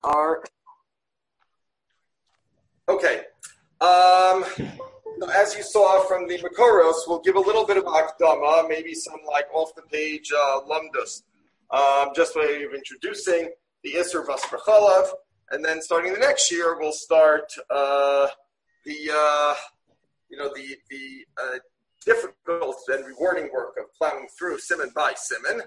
are okay. As you saw from the Makoros, we'll give a little bit of akdama, maybe some like off the page lumdus, just way of introducing the Isser Basar B'chalav, and then starting the next year, we'll start the difficult and rewarding work of plowing through simon by simon,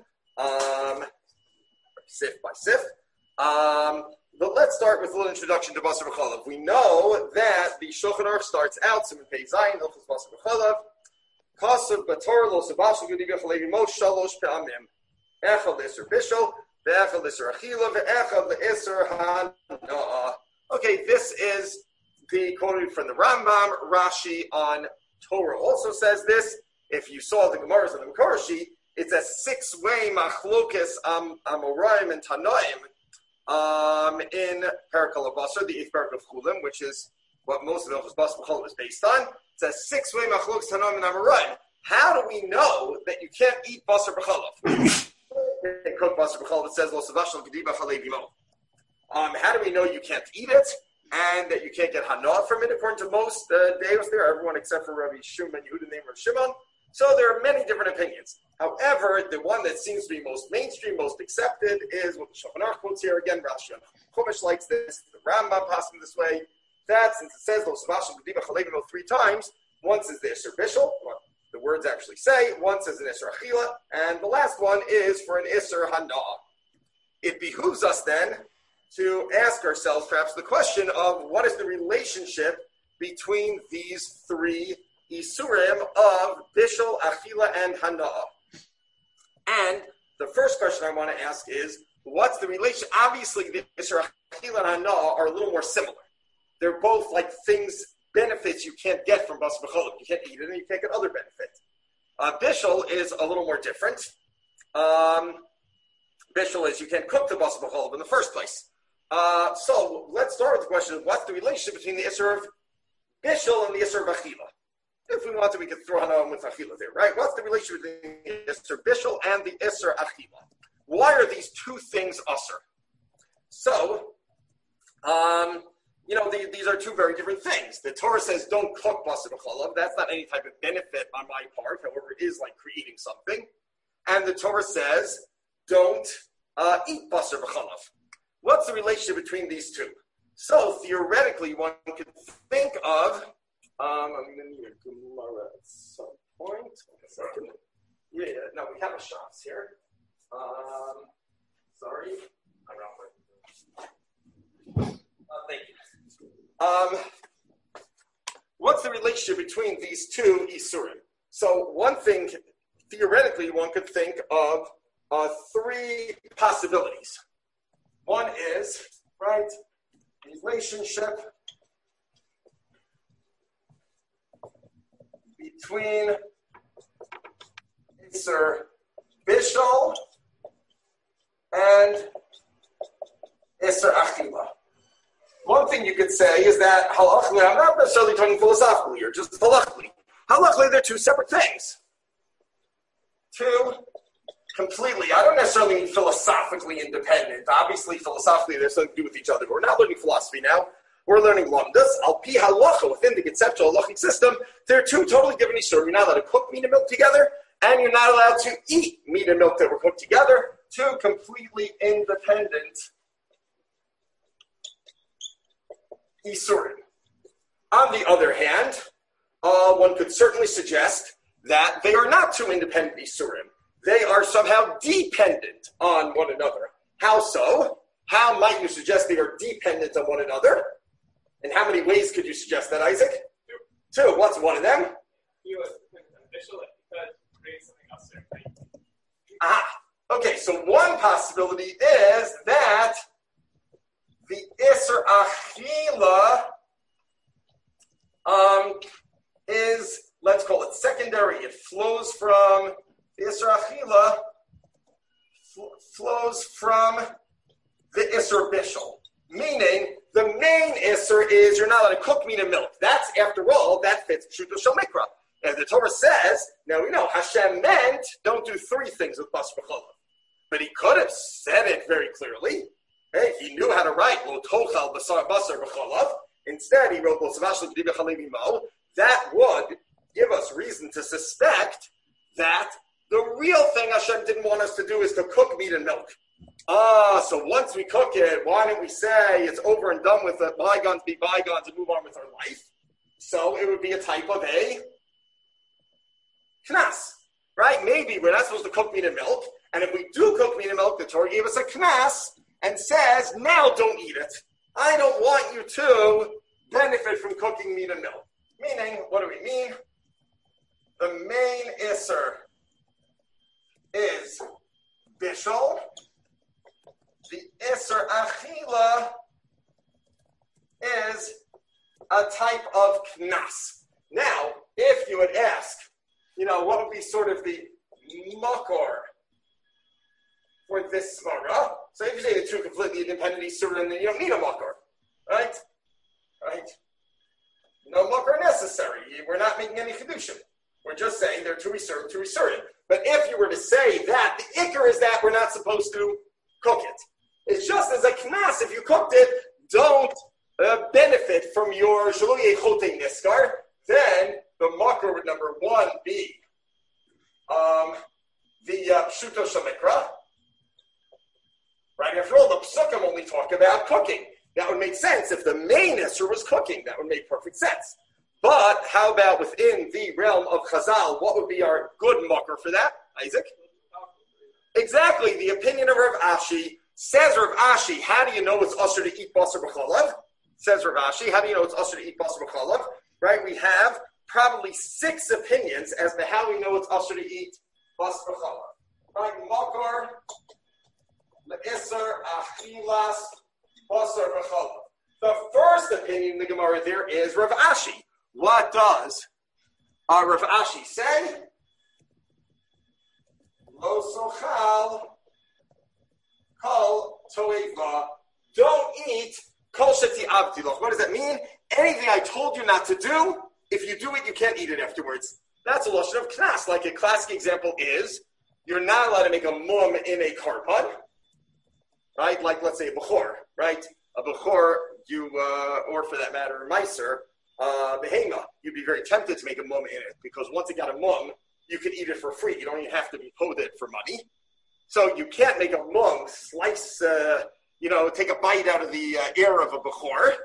sif by sif. But let's start with a little introduction to Basar B'chalav. We know that the Shulchan Aruch starts out simon pei zayin hilchos Basar B'chalav. Kasav b'Torah lo sabashal gedi b'chalevi mo shalosh pe'amim. Echad l'Isser bishul, ve'echad l'Isser achila, ve'echad l'Isser hana'ah. Okay, this is the quoted from the Rambam. Rashi on Torah also says this. If you saw the Gemaras of the Makarashi, it's a six-way machlokes Amoraim and Tanaim in Parakal Basar, the eighth parak of Chulim, which is what most of the Basar B'chalav is based on. It's a six-way machlokes Tanaim and Amoraim. How do we know that you can't eat Basar B'chalav? They cook Basar B'chalav. It says Lo Savashal Gedi B'chalevi Mo. How do we know you can't eat it and that you can't get hanah from it? According to most deos there, everyone except for Rabbi Shimon Yehuda named Rav Shimon. So there are many different opinions. However, the one that seems to be most mainstream, most accepted, is what the Shulchan Aruch quotes here again. Rashi Chumash likes this. The Rambam passing this way. That since it says Lo Savashal Gedi B'chalevi Mo 3 times, once is the Isser Bishul, the words actually say, once is an Isser Achila, and the last one is for an Isser Hana'ah. It behooves us then to ask ourselves perhaps the question of what is the relationship between these three Isurim of Bishul, Achila, and Hana'ah. And the first question I want to ask is, what's the relation? Obviously, the Isser Achila and Hana'ah are a little more similar. They're both like things, benefits you can't get from Basar B'chalav. You can't eat it and you can't get other benefits. Bishul is a little more different. Bishul is you can't cook the Basar B'chalav in the first place. So let's start with the question of what's the relationship between the Isser of Bishul and the Isser of Achila. If we wanted, we could throw Hana'ah with Achila there, right? What's the relationship between the Isser Bishul and the Isser Achila? Why are these two things usher? So, these are two very different things. The Torah says don't cook Basar B'chalav. That's not any type of benefit on my part. However, it is like creating something. And the Torah says don't eat Basar B'chalav. What's the relationship between these two? So theoretically, one could think of, I'm going to need a Gemara at some point. A second. We have a shots here. Sorry. Thank you. What's the relationship between these two Isurim? So one thing, theoretically, one could think of three possibilities. One is, right, relationship between Isser Bishul and Isser Achila. One thing you could say is that halachically, I'm not necessarily talking philosophically or just halachically. Halachically, they're two separate things. Completely. I don't necessarily mean philosophically independent. Obviously, philosophically, there's something to do with each other. But we're not learning philosophy now. We're learning lamdas. Al pi halacha, within the conceptual halachic system, there are two totally different issues. You're not allowed to cook meat and milk together, and you're not allowed to eat meat and milk that were cooked together. Two completely independent isurim. On the other hand, one could certainly suggest that they are not two independent isurim. They are somehow dependent on one another. How so? How might you suggest they are dependent on one another? In how many ways could you suggest that, Isaac? Two. What's one of them? Okay, so one possibility is that the Isser Achila is, let's call it secondary. It flows from the Isser Achila flows from the Isser Bishul. Meaning, the main Isser is you're not allowed to cook meat and milk. That's, after all, that fits Pshuto Shel Mikra. And the Torah says, now we know, Hashem meant don't do three things with Basar B'chalav. But he could have said it very clearly. Hey, he knew how to write lo tochal basar b'chalav. Instead, he wrote lo savashli b'di b'chalev imo. That would give us reason to suspect that the real thing Hashem didn't want us to do is to cook meat and milk. So once we cook it, why don't we say it's over and done with it, bygones be bygones, and move on with our life? So it would be a type of a knas, right? Maybe we're not supposed to cook meat and milk, and if we do cook meat and milk, the Torah gave us a knas and says, now don't eat it. I don't want you to benefit from cooking meat and milk. Meaning, what do we mean? The main isser is bishul. The isser achila is a type of knas. Now, if you would ask, what would be sort of the makor for this svara? So if you say the two completely independent issurim, then you don't need a makor, right? Right? No makor necessary. We're not making any chidushim. We're just saying they're two isurim. But if you were to say that, the ikar is that we're not supposed to cook it. It's just as a knas, if you cooked it, don't benefit from your shelo yechote niskar, then the makor would number one be the pshuto shamikra. Right? After all, the psukim only talk about cooking. That would make sense. If the main isser was cooking, that would make perfect sense. But how about within the realm of Chazal, what would be our good makor for that, Isaac? Exactly. The opinion of Rav Ashi. Says Rav Ashi, how do you know it's usher to eat basar b'chalav? Says Rav Ashi, how do you know it's usher to eat basar b'chalav? Right? We have probably 6 opinions as to how we know it's usher to eat basar b'chalav. Right? Makor, le'isser, achilas, basar b'chalav. The first opinion in the Gemara there is Rav Ashi. What does Rav Ashi say? Lo sochal kol toeva. Don't eat kol sheti avtiloch. What does that mean? Anything I told you not to do, if you do it, you can't eat it afterwards. That's a lashon of knas. Like a classic example is, you're not allowed to make a mum in a karban, right? Like, let's say a bechor, right? A bechor, or for that matter, a meiser, behema, you'd be very tempted to make a mum in it, because once it got a mum, you could eat it for free. You don't even have to be poded for money. So you can't make a mum, slice, take a bite out of the air of a bechor.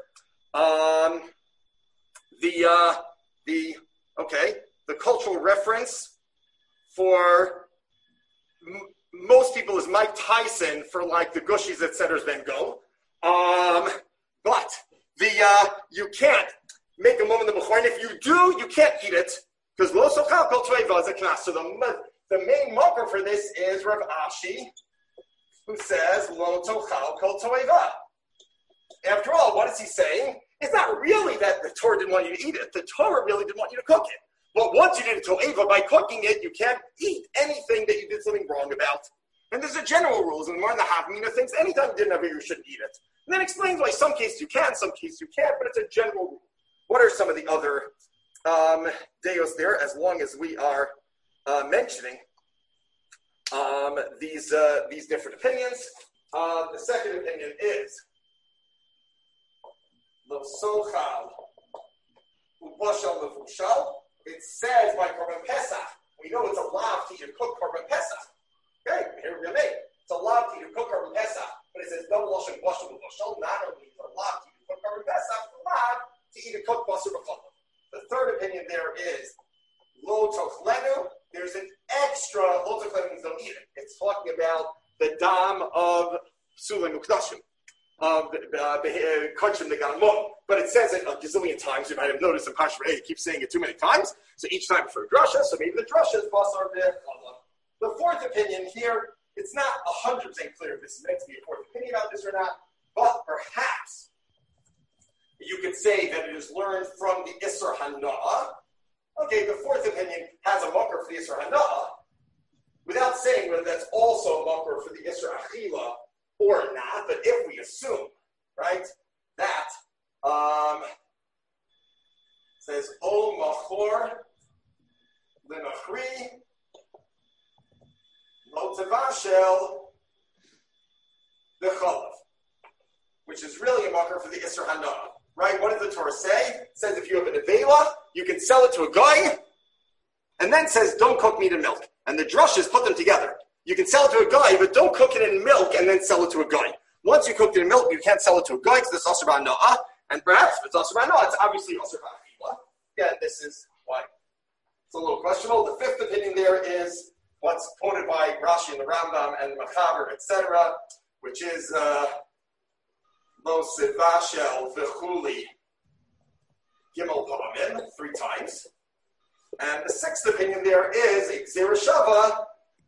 The cultural reference for most people is Mike Tyson for like the gushies that setters then go. But you can't make a mum in the bechor, and if you do, you can't eat it because lo sochal kol toeva is a knas. So the main marker for this is Rav Ashi, who says lo tochal kol toeva. After all, what is he saying? It's not really that the Torah didn't want you to eat it. The Torah really didn't want you to cook it. But once you did it toeva, by cooking it, you can't eat anything that you did something wrong about. And there's a general rules, and more in the Havamina things, anytime you didn't have it, you shouldn't eat it. And then explains why some cases you can, some cases you can't, but it's a general rule. What are some of the other deos there, as long as we are mentioning these different opinions? The second opinion is Lo sochal ubashal levushal. It says by Korban Pesach. We know it's allowed to eat cook Korban Pesach. Okay, here we go. It's allowed to eat cook Korban Pesach, but it says double lashon ubashal levushal. Not only is it allowed to eat cook Korban Pesach, it's allowed to eat a cooked basar b'chalav. The third opinion there is lo tochlenu. There's an extra lo tochlenu means don't eat it. It's talking about the dam of psulei mukdashim. The kachim they got a mum, but it says it a gazillion times. You might have noticed in Pashra it keeps saying it too many times. So each time for drasha, so maybe the drasha is basar b'chalav. The fourth opinion here, it's not 100% clear if this is meant to be a fourth opinion about this or not, but perhaps you could say that it is learned from the Isser Hana'ah. Okay, the fourth opinion has a makor for the Isser Hana'ah, without saying whether that's also a makor for the Isser Achila or not, but if we assume, right, that says O Machor Lemachri Lo Tevashel B'chalav. a marker for the Isser Hanoah, right? What does the Torah say? It says if you have an Avela, you can sell it to a guy, and then says don't cook meat and milk. And the drushes put them together. You can sell it to a guy, but don't cook it in milk and then sell it to a guy. Once you cook it in milk, you can't sell it to a guy because it's Asur B'Hanoah, and perhaps if it's Asur B'Hanoah, it's obviously Asur B'Achila. Again, this is why it's a little questionable. The fifth opinion there is what's quoted by Rashi and the Rambam and Machaber, etc., which is Lo Sivashel V'chuli Gimel Pa'amim, 3 times. And the sixth opinion there is Gzera Shava.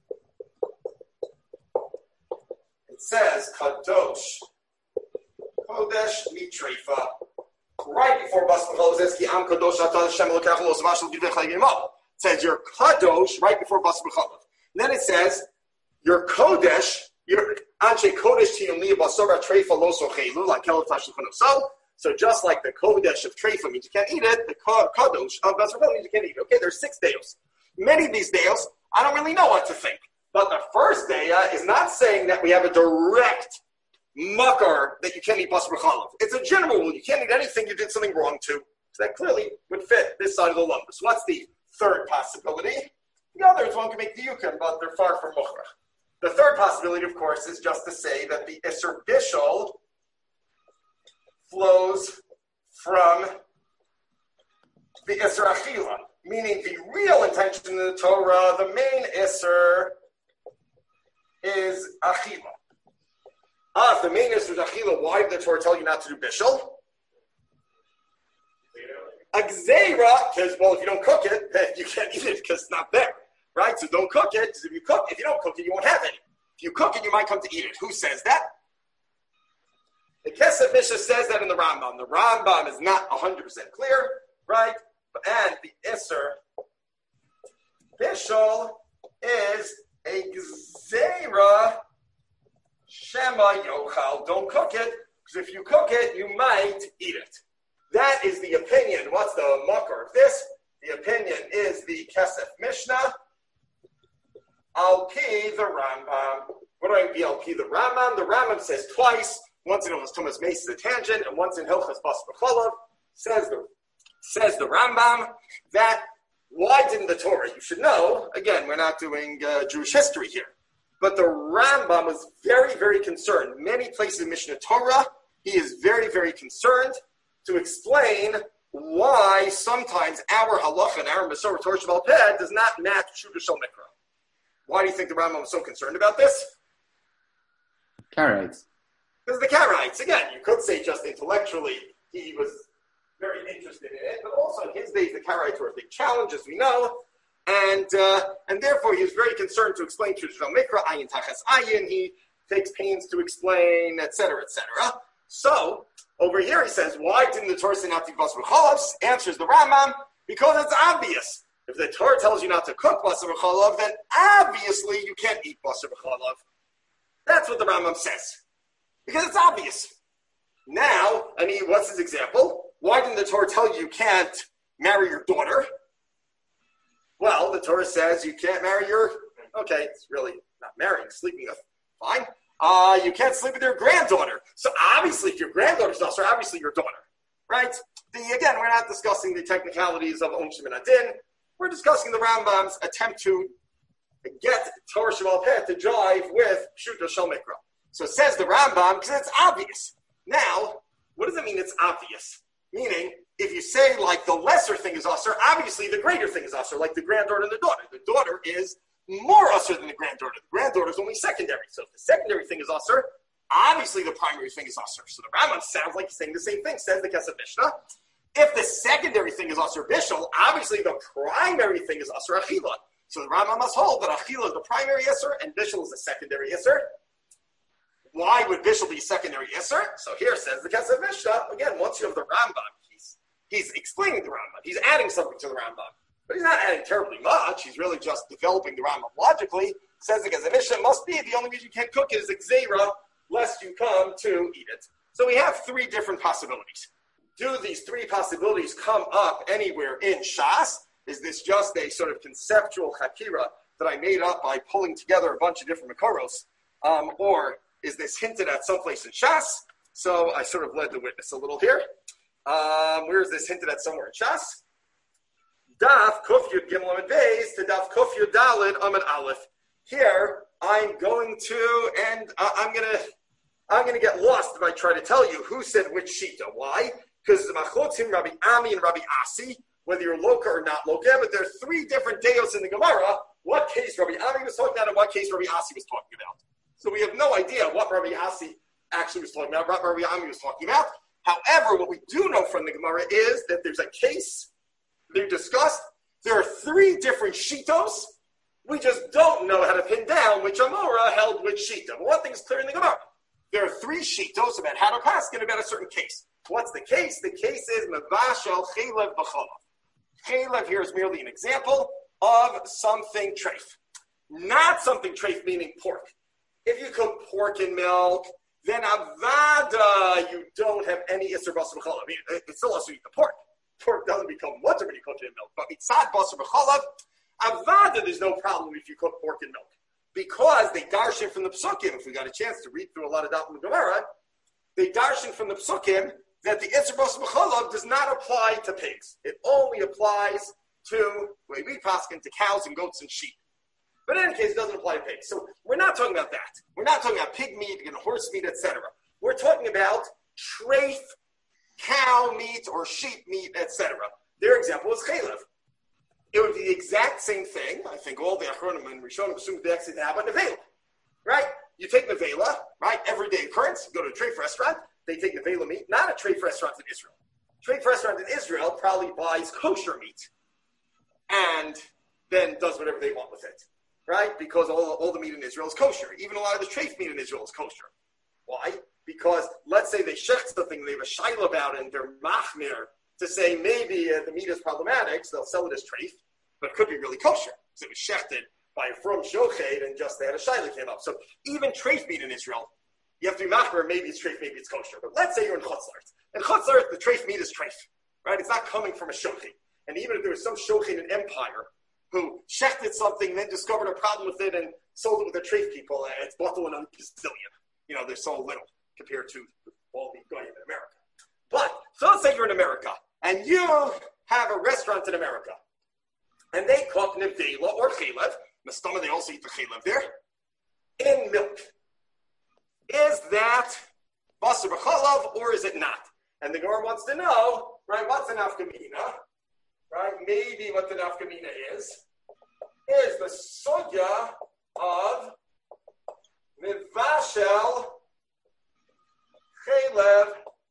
It says Kadosh Kodesh Mitreifa. Right before Bas B'chol says Ki Am Kadosh Atah Hashem Elokecha Lo Savashel Givech L'Gimel. It says you're Kadosh right before Bas B'chol. Then it says your Kodesh, your Anshe Kodesh Tiyum Li Basora Treifa Lo Sochelu like Kelav Tashel Chanoso. So just like the Kodesh of Treifa means you can't eat it, the Kadosh of Bas B'chol means you can't eat it. Okay, there's 6 deos. Many of these deos, I don't really know what to think. But the first daya is not saying that we have a direct makar that you can't eat basar b'chalav. It's a general rule. You can't eat anything you did something wrong to. So that clearly would fit this side of the lumber. So what's the third possibility? The others, one can make the yukon, but they're far from mukhrach. The third possibility, of course, is just to say that the Isser Bishol flows from the Isser Achila, meaning the real intention of the Torah, the main Isser, is Achila. If the main Isser is Achila, why did the Torah tell you not to do Bishol? Agzeira, because, well, if you don't cook it, then you can't eat it because it's not there. Right? So don't cook it, because if you don't cook it, you won't have any. If you cook it, you might come to eat it. Who says that? The Kesef Mishnah says that in the Rambam. The Rambam is not 100% clear, right? And the Isser Bishol is a Gzeira Shema Yochal. Don't cook it, because if you cook it, you might eat it. That is the opinion. What's the makar of this? The opinion is the Kesef Mishnah. Al-Pi, the Rambam. What do I mean, Al-Pi, the Rambam? The Rambam says twice, once in Hilchos Tumas Meis is a tangent, and once in Hilchos Bas B'cholav, says the Rambam, that why didn't the Torah? You should know, again, we're not doing Jewish history here, but the Rambam was very, very concerned. Many places in Mishnah Torah, he is very, very concerned to explain why sometimes our halacha and our Masorah Torah Sheba'al Peh does not match Pshuta Shel Mikra. Why do you think the Rambam was so concerned about this? Karaites. Because the Karaites, again, you could say just intellectually he was very interested in it, but also in his days the Karaites were a big challenge, as we know, and therefore he was very concerned to explain Pshuta Shel Mikra, Ayin Tachas Ayin, he takes pains to explain, etc., etc. So, over here he says, why didn't the Torah say not to eat basar b'cholav? Answers the Rambam, because it's obvious. If the Torah tells you not to cook basar b'cholav, then obviously you can't eat basar b'cholav. That's what the Rambam says. Because it's obvious. Now, what's his example? Why didn't the Torah tell you can't marry your daughter? Well, the Torah says you can't marry okay, it's really not marrying, sleeping with, fine. You can't sleep with your granddaughter. So obviously, if your granddaughter's also obviously your daughter, right? Again, we're not discussing the technicalities of Onshim and Adin. We're discussing the Rambam's attempt to get Torah Sheba'al Peh to jive with Pshuta Shel Mikra. So it says the Rambam, because it's obvious. Now, what does it mean it's obvious? Meaning, if you say, like, the lesser thing is usher, obviously the greater thing is usher, like the granddaughter and the daughter. The daughter is more usher than the granddaughter. The granddaughter is only secondary. So if the secondary thing is usher, obviously the primary thing is usher. So the Rambam sounds like he's saying the same thing, says the Kesef Mishnah. If the secondary thing is usher bishul, obviously the primary thing is usher achila. So the Rambam must hold that achila is the primary isser and bishul is the secondary isser. Why would bishul be secondary isser? So here says the Kesef Mishnah, again, once you have the Rambam, he's explaining the Rambam. He's adding something to the Rambam. But he's not adding terribly much. He's really just developing the Rambam logically. Says the Kesef Mishnah must be the only reason you can't cook it is Gzeira, lest you come to eat it. So we have 3 different possibilities. Do these 3 possibilities come up anywhere in Shas? Is this just a sort of conceptual chakira that I made up by pulling together a bunch of different Makoros? Or is this hinted at someplace in Shas? So I sort of led the witness a little here. Where is this hinted at somewhere in Shas? Daf Kuf Yud Gimel Amid Beis to Daf Kuf Yud Daled Amid Aleph. Here I'm going to, and I'm going to get lost if I try to tell you who said which shita. Why? Because the Machotzim, Rabbi Ami and Rabbi Asi, whether you're Loka or not Loka, but there are three different deos in the Gemara. What case Rabbi Ami was talking about and what case Rabbi Asi was talking about. So we have no idea what Rabbi Asi actually was talking about, what Rabbi Ami was talking about. However, what we do know from the Gemara is that there's a case they discussed. There are three different shitos. We just don't know how to pin down which Amora held which shita. But one thing is clear in the Gemara. There are three shitos about how to paskin about a certain case. What's the case? The case is Mevashel Chelev B'cholav. Chelev here is merely an example of something treif. Not something treif meaning pork. If you cook pork and milk, then avada, you don't have any Isser Basar B'cholav. I mean, it still also eat the pork. Pork doesn't become mutter when you cook it in milk. But mitzad Basar B'cholav, avada, there's no problem if you cook pork and milk. Because they darshan from the psukim, if we got a chance to read through a lot of that in the Gemara, they darshan from the psukim that the Isser Basar B'cholav does not apply to pigs. It only applies to, the way we paskin, to cows and goats and sheep. But in any case, it doesn't apply to pigs. So we're not talking about that. We're not talking about pig meat and horse meat, etc. We're talking about treif, cow meat or sheep meat, etc. Their example is chelev. It would be the exact same thing. I think all the Achronim and Rishonim assume the exit to have a nevela, right? You take nevela, right? Everyday occurrence. You go to a treif restaurant. They take nevela meat. Not a treif restaurant in Israel. Treif restaurant in Israel probably buys kosher meat and then does whatever they want with it, right? Because all the meat in Israel is kosher. Even a lot of the treif meat in Israel is kosher. Why? Because let's say they shecht something, they have a shaila about it, and they're machmir to say maybe the meat is problematic, so they'll sell it as treif, but it could be really kosher. So it was shechted by a from shochet, and just they had a shaila came up. So even treif meat in Israel, you have to be machmir, maybe it's treif, maybe it's kosher. But let's say you're in Chutzlart. In Chutzlart, the treif meat is treif, right? It's not coming from a shochet. And even if there was some shochet in an empire who shechted something, then discovered a problem with it and sold it with the treif people, it's bottle and Pistillion. You know, they're so little compared to all the goyim in America. But, so let's say you're in America, and you have a restaurant in America, and they cook nevela or chelev, mastama, they also eat the chelev there, in milk. Is that basar b'cholav, or is it not? And the Gemara wants to know, right, what's an nafkamina? Right, maybe what the nafkamina is the sugya of mivashel chelev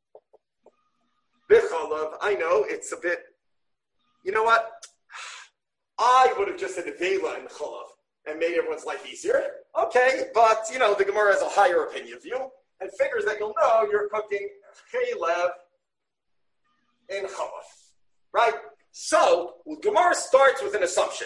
b'cholav. I know it's a bit, you know what? I would have just said nevela and cholav and made everyone's life easier. Okay, but you know, the Gemara has a higher opinion of you and figures that you'll know you're cooking chelev in cholav, right? So, Gemara starts with an assumption.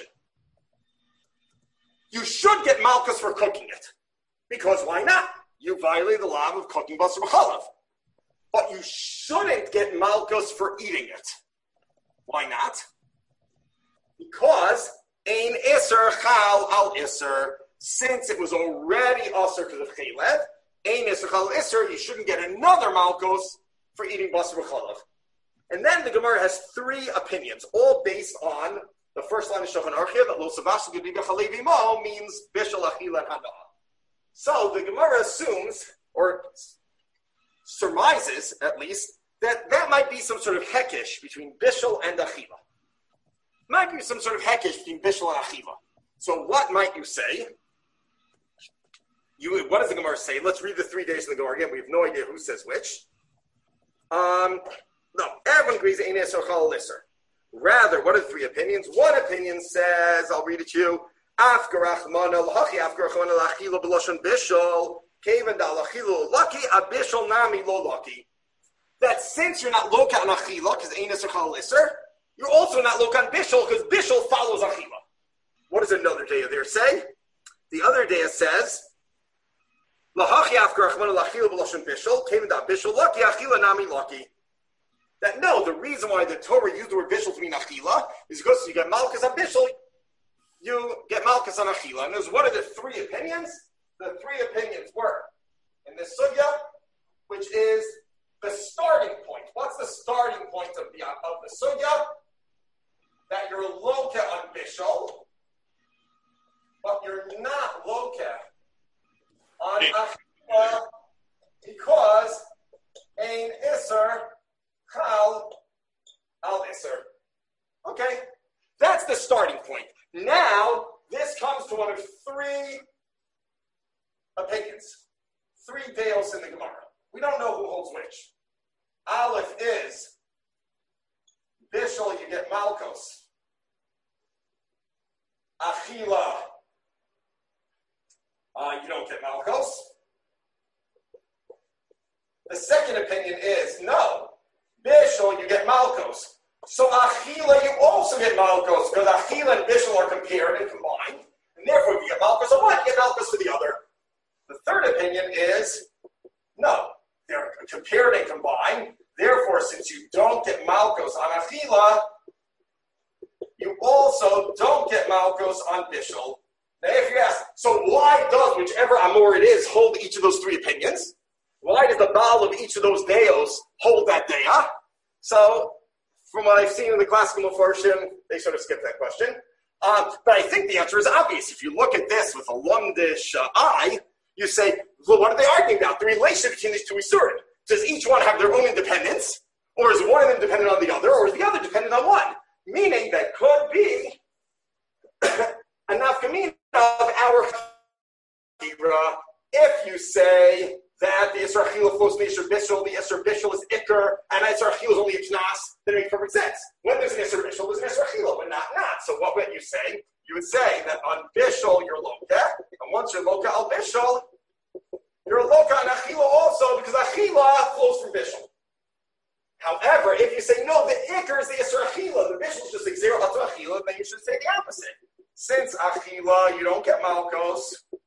You should get malchus for cooking it. Because why not? You violate the law of cooking basar b'cholav. But you shouldn't get malchus for eating it. Why not? Because ein iser chal al iser. Since it was already iser because of chelev, ein iser chal iser, you shouldn't get another malchus for eating basar b'cholav. And then the Gemara has three opinions, all based on the first line of Shulchan Aruch that lo savas g'di mo means bishul achila hana. So the Gemara assumes, or surmises at least, that might be some sort of hekesh between bishul and achila. Might be some sort of hekesh between bishul and achila. So what might you say? What does the Gemara say? Let's read the 3 days of the Gemara again. We have no idea who says which. No, everyone agrees ein iser chal iser. Rather, what are the three opinions? One opinion says, I'll read it to you, afgar achmana l'hachi afgar achmana l'achila b'lashon bishul kevan da l'achila lucky a bishul nami lo lucky. That since you're not loka on achila because ein iser chal iser, you're also not loka on bishul because bishul follows achila. What does another day there say? The other day says, l'hachi afgar achmana l'achila b'lashon bishul kevan da bishul lucky achila nami lucky. That no, the reason why the Torah used the word bishul to mean achila is because you get malchus on bishul, you get malchus on achila. And there's what are the three opinions? The three opinions were in the sugya which is the starting point. What's the starting point of the sugya? That you're loka on bishul, but you're not loka on achila because ein iser chal al iser. Okay, that's the starting point. Now this comes to one of three opinions, three deos in the Gemara. We don't know who holds which. Aleph is bishul, you get malkos. Achila, you don't get malkos. The second opinion is no, bishul, you get malkos. So achila, you also get malkos because achila and bishul are compared and combined, and therefore if you get malkos on one, you get malkos for the other. The third opinion is no, they're compared and combined. Therefore, since you don't get malkos on achila, you also don't get malkos on bishul. Now, if you ask, so why does whichever amor it is hold each of those three opinions? Why does the baal of each of those deos hold that deah? So, from what I've seen in the classical Mefarshim, they sort of skip that question. But I think the answer is obvious. If you look at this with a lumdish eye, you say, well, what are they arguing about? The relationship between these two isurim. Does each one have their own independence? Or is one of them dependent on the other? Or is the other dependent on one? Meaning that could be a nafkamina of our chira if you say that the Isra Achila flows from the Isra Bishul, the Isra Bishul is Iker, and Isra Achila is only a Knas, then it makes perfect sense. When there's an Isra Bishul, there's an Isra Achila, but not. So what would you say? You would say that on Bishul, you're Loka, and once you're Loka al Bishul, you're Loka on Achila also, because Achila flows from Bishul. However, if you say, no, the Iker is the Isra Achila, the Bishul is just like zero to Achila, then you should say the opposite. Since Achila, you don't get Malkos,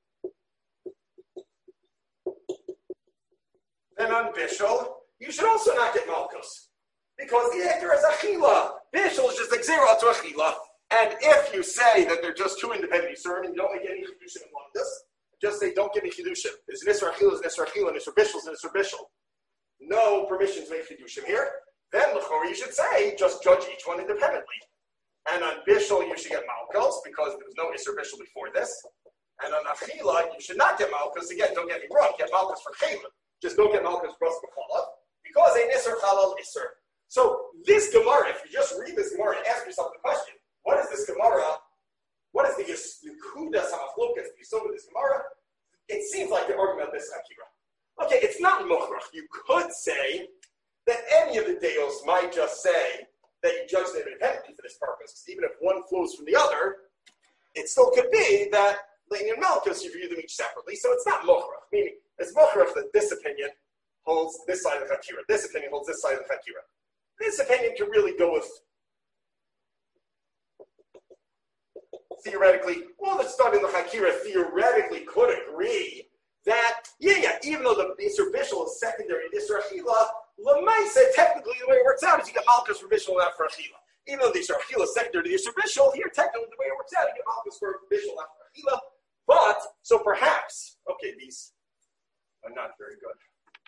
then on Bishul, you should also not get Malkos. Because the Iker is Achila. Bishul is just like zero to Achila. And if you say that they're just two independent Yisurim and you don't make any Chidushim in one of this, just say, don't give me Chidushim. There's an Isra Achila, there's an Isra Achila, and Isra Bishul is an Isra Bishul. No permission to make Chidushim here. Then, L'chor, you should say, just judge each one independently. And on Bishul, you should get Malkos, because there was no Isra Bishul before this. And on Achila, you should not get Malkos. Again, don't get me wrong, get Malkos for Chayla. Just don't get Malkos for B'chalav, because a Nisr Chalal Isr. So this Gemara, if you just read this Gemara and ask yourself the question, what is this Gemara? What is the Yekuda Samachlokas, the Yisod of this Gemara? It seems like they're arguing about this Akira. Okay, it's not Mochrach. You could say that any of the Deos might just say that you judge them independently for this purpose, because even if one flows from the other, it still could be that in Malchus you view them each separately, so it's not Mochrach, meaning it's Mochrach that this opinion holds this side of the Chakira, this opinion holds this side of the Chakira. This opinion can really go with theoretically, all that's done in the Chakira theoretically could agree that, even though the Isser Bishul is secondary to Isser Achila, Lamaisa, technically the way it works out is you get Malchus for Bishul, not for Achila. Even though the Isser Achila is secondary to the Isser Bishul, here technically the way it works out, you get Malchus for Bishul, not for Achila. But, so perhaps, these are not very good.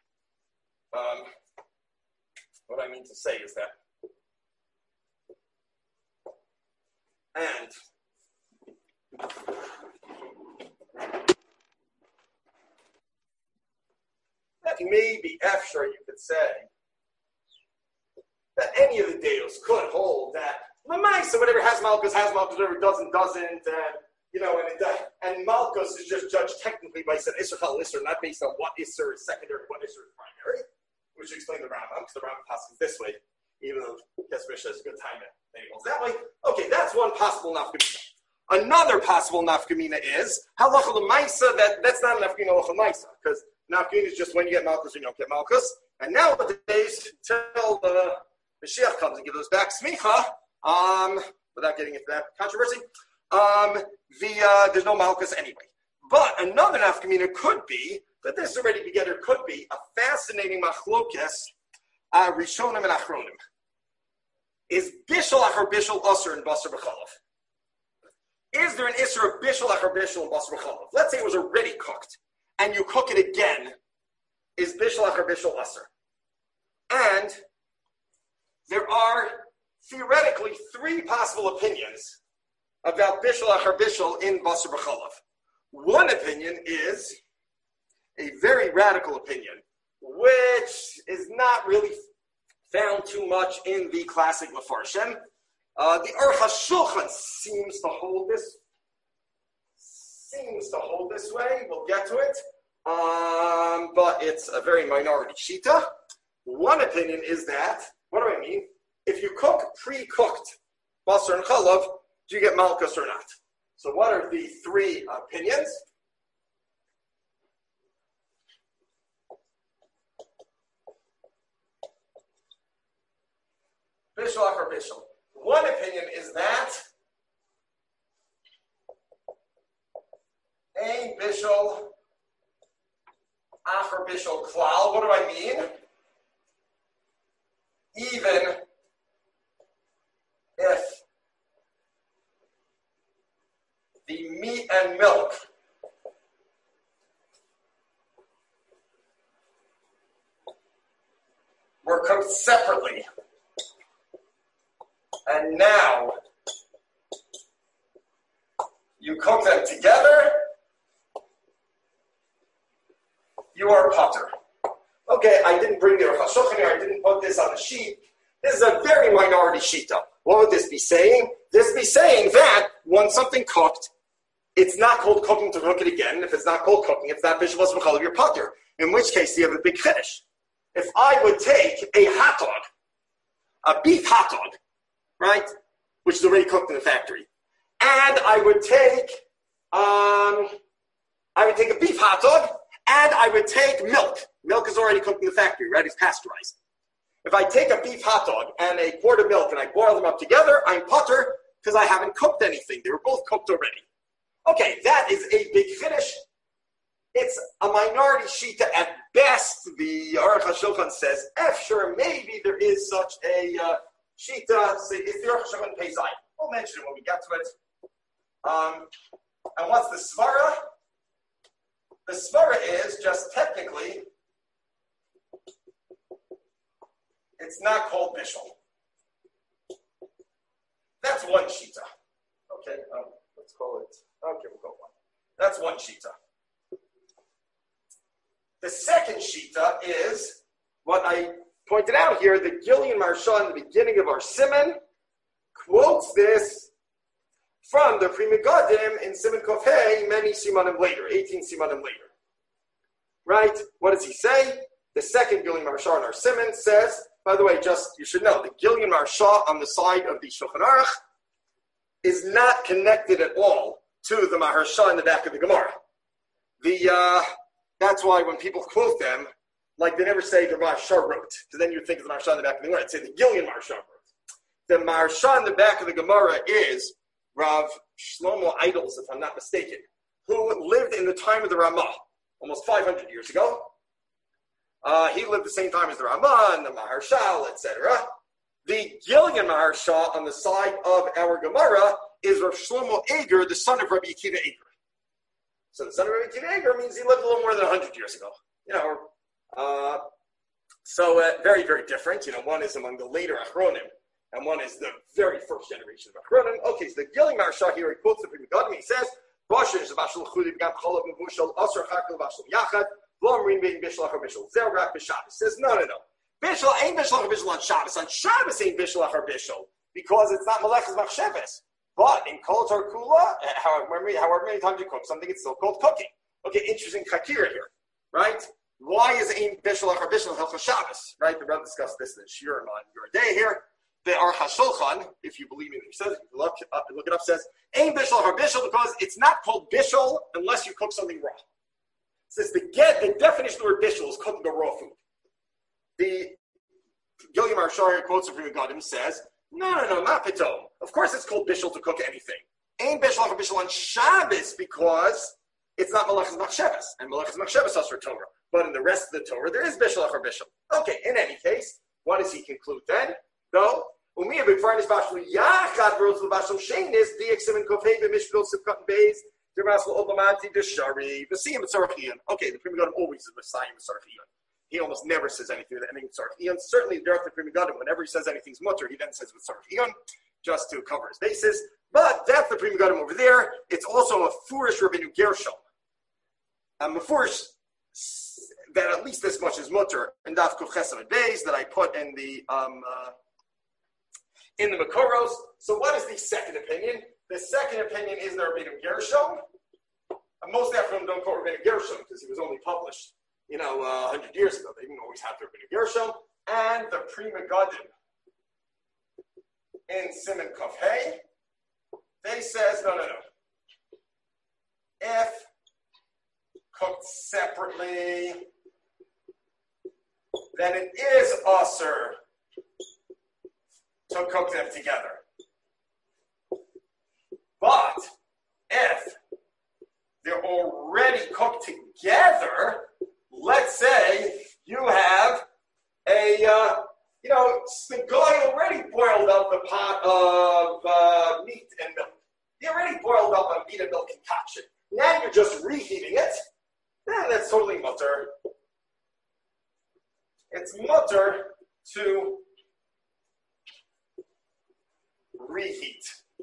What I mean to say is that, and that maybe after you could say that any of the Deos could hold that Lamaisa, whatever has Malchus, whatever doesn't, and Malchus is just judged technically by said Isser Chal Isser, not based on what Isser is secondary, what Isser is primary, which explain the Rambam, because the Rambam passes this way, even though Kesmisha has a good time at angles that way. Okay, that's one possible nafkamina. Another possible nafkamina is halacha l'maisa. That's not a nafkamina halacha l'maisa, because nafkamina is just when you get Malchus or you don't get Malchus. And nowadays, until the Mashiach comes and gives us back smicha, without getting into that controversy, there's no Malchus anyway. But another nafkamina could be that this already together could be a fascinating machlokes, rishonim and achronim. Is bishul achar bishul usher and basar b'chalav? Is there an isser of bishul achar bishul and basar b'chalav? Let's say it was already cooked, and you cook it again is bishul achar bishul aser. And there are theoretically three possible opinions about bishul achar bishul in basar b'chalav. One opinion is a very radical opinion, which is not really found too much in the classic Mefarshim. The Aruch HaShulchan seems to hold this way. We'll get to it. But it's a very minority shita. One opinion is that, what do I mean? If you cook pre-cooked basar and chalav, do you get malchus or not? So what are the three opinions? Bishul achar bishul. One opinion is that ein bishul achar bishul klal. What do I mean? Even if the meat and milk were cooked separately, and now you cook them together, you are potter. Okay, I didn't bring the Aruch HaShulchan here, I didn't put this on the sheet. This is a very minority shita. What would this be saying? This would be saying that when something cooked, it's not called cooking to cook it again. If it's not called cooking, it's not bishul basar b'chalav, you're potter. In which case, you have a big chiddush. If I would take a hot dog, a beef hot dog, right, which is already cooked in the factory, and I would take a beef hot dog, and I would take milk. Milk is already cooked in the factory, right? It's pasteurized. If I take a beef hot dog and a quart of milk and I boil them up together, I'm potter because I haven't cooked anything. They were both cooked already. Okay, that is a big chiddush. It's a minority shita at best. The Aruch HaShulchan says, sure, maybe there is such a shita. Say, it's the Aruch HaShulchan Pei Zayin. We'll mention it when we get to it. And what's the svara? The svara is just technically, it's not called bishul. That's one shita. Okay, let's call it. Okay, we'll go one. That's one shita. The second shita is what I pointed out here. The Gilyon Maharsha in the beginning of our Siman quotes this from the Pri Megadim in Siman Kuf Hey, many simanim later, 18 simanim later. Right? What does he say? The second Gilyon Maharsha in our Siman says, by the way, just you should know, the Gilyon Maharsha on the side of the Shulchan Aruch is not connected at all to the Maharsha in the back of the Gemara. That's why when people quote them, like they never say the Maharsha wrote, because then you think of the Maharsha in the back of the Gemara. They'd say the Gilyon Maharsha wrote. The Maharsha in the back of the Gemara is Rav Shlomo Eidels, if I'm not mistaken, who lived in the time of the Ramah, almost 500 years ago. He lived the same time as the Ramah and the Maharshal, etc. The Gilyon Maharsha on the side of our Gemara is Rav Shlomo Eger, the son of Rabbi Akiva Eger. So the son of Rabbi Akiva Eger means he lived a little more than 100 years ago. Very, very different. One is among the later Achronim, and one is the very first generation of Achronim. Okay, so the Gilyon Maharsha here, he quotes the Pri Megadim, he says, says, no. Bishul ain't bishul achar bishul on Shabbos. On Shabbos ain't bishul achar bishul because it's not melechas machsheves. But in Kol Tor Kula, however many times you cook something, it's still called cooking. Okay, interesting chakira here, right? Why is ain't bishul achar bishul hilchos Shabbos? Right? The Rebbe discussed this in Shiurim on your day here. The Aruch HaShulchan, if you believe me, he says, if you look it up, says ain't bishul achar bishul because it's not called bishul unless you cook something raw. It says the definition of the word bishul is cooking a raw food. The Gilyon Maharsha quotes from Megadim says, no, not pitom. Of course it's called bishul to cook anything. Ain't bishul achar bishul on Shabbos because it's not melechas machsheves, and melechas machsheves us for Torah. But in the rest of the Torah, there is bishul achar bishul. Okay, in any case, what does he conclude then? No. Okay, the Pri Megadim always is Messiah Sarchiyun. he almost never says anything with anything Sarf Eon. Certainly, Derech the Prima Gadim, whenever he says anything's mutter, he then says with Sarf Eon, just to cover his bases. But that's the Prima Gadim over there. It's also a Furish Rabbeinu Gershom. A Furish that at least this much is mutter, and Daf Kuf Chesed Beis that I put in the Makoros. So what is the second opinion? The second opinion is the Rabbeinu Gershom. Most Ephraim don't call Rabbeinu Gershom because he was only published, 100 years ago. They didn't always have the Rabbeinu Gershom. And the Prima Gadim in Siman Kuf Hey, they says, no. If cooked separately, then it is usher to cook them together. But if they're already cooked together, let's say you have the guy already boiled up the pot of meat and milk. He already boiled up a meat and milk concoction. Now you're just reheating it. That's totally mutter. It's mutter to reheat.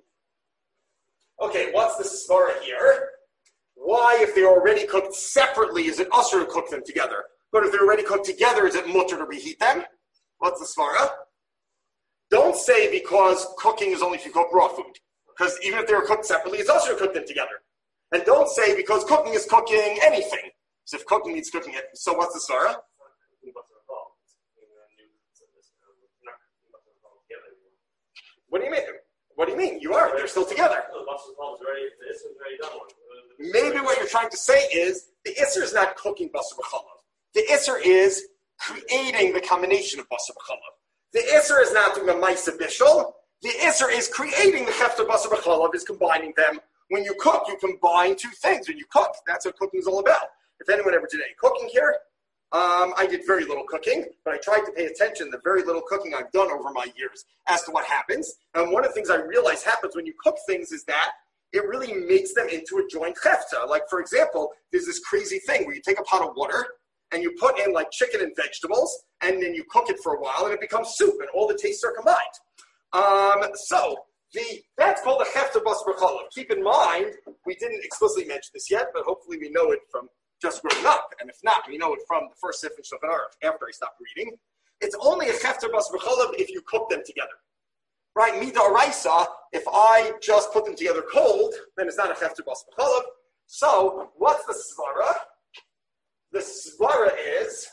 Okay, what's the svara here? Why, if they're already cooked separately, is it usher to cook them together? But if they're already cooked together, is it mutter to reheat them? What's the svara? Don't say because cooking is only if you cook raw food. Because even if they're cooked separately, it's usher to cook them together. And don't say because cooking is cooking anything. So if cooking means cooking it, so what's the svara? What do you mean? What do you mean? You are. They're still together. Maybe what you're trying to say is the Isser is not cooking basar b'chalav. The Isser is creating the combination of basar b'chalav. The Isser is not doing a ma'aseh bishul. The Isser is creating the hefter basar b'chalav, is combining them. When you cook, you combine two things. When you cook, that's what cooking is all about. If anyone ever did any cooking here, I did very little cooking, but I tried to pay attention to the very little cooking I've done over my years as to what happens. And one of the things I realize happens when you cook things is that it really makes them into a joint chefta. Like, for example, there's this crazy thing where you take a pot of water and you put in like chicken and vegetables, and then you cook it for a while, and it becomes soup, and all the tastes are combined. That's called the hefta basar b'chalav. Keep in mind, we didn't explicitly mention this yet, but hopefully we know it from just growing up, and if not, we know it from the first Sefer Shulchan Aruch after I stopped reading. It's only a hefter basar b'chalav if you cook them together. Right? Midaraisa, if I just put them together cold, then it's not a hefter basar b'chalav. So, what's the svara? The svara is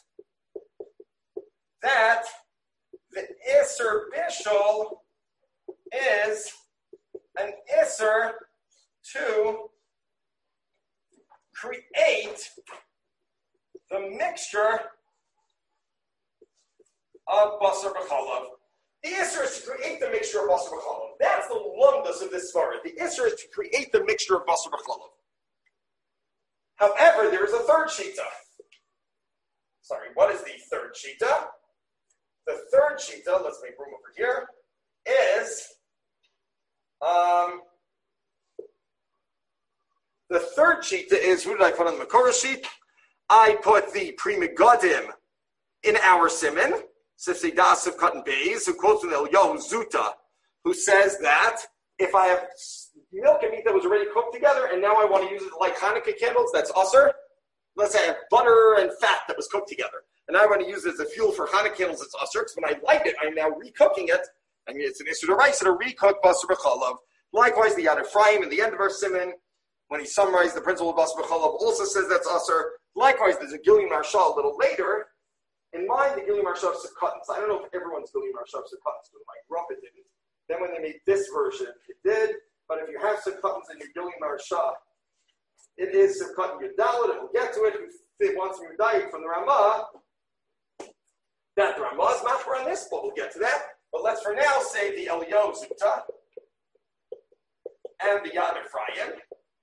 that the Isser Bishul is an Isser to create the mixture of basar b'chalav. The Isser is to create the mixture of basar b'chalav. That's the lumdus of this svara. The Isser is to create the mixture of basar b'chalav. However, there is a third shita. Sorry, what is the third shita? The third shita, let's make room over here, is the third shita is, who did I put on the Makorah sheet? I put the Prima Gadim in our Siman, Sifsei Das of Cotton Bays, who quotes from the Eliyahu Zuta, who says that if I have milk and meat that was already cooked together, and now I want to use it like Hanukkah candles, that's usher. Let's say I have butter and fat that was cooked together, and I want to use it as a fuel for Hanukkah candles, it's usher, because when I light it, I'm now recooking it. I mean, it's an issue to rice, to recook basar b'chalav. Likewise, the Yad Ephraim in the end of our Siman, when he summarized the principle of basar b'chalav, also says that's usher. Likewise, there's a Gilui Maharsha a little later. In mine, the Gilui Maharsha of Sukkot. I don't know if everyone's Gilui Maharsha of Sukkot, but my Grumpa didn't. Then when they made this version, it did. But if you have Sukkot in your Gilui Maharsha, it is Sukkot Yudalit, and we'll get to it. Who wants me to die from the Ramah? That the Ramah is machmer on this, but we'll get to that. But let's for now say the Eliyahu Zuta and the Yad Ephraim.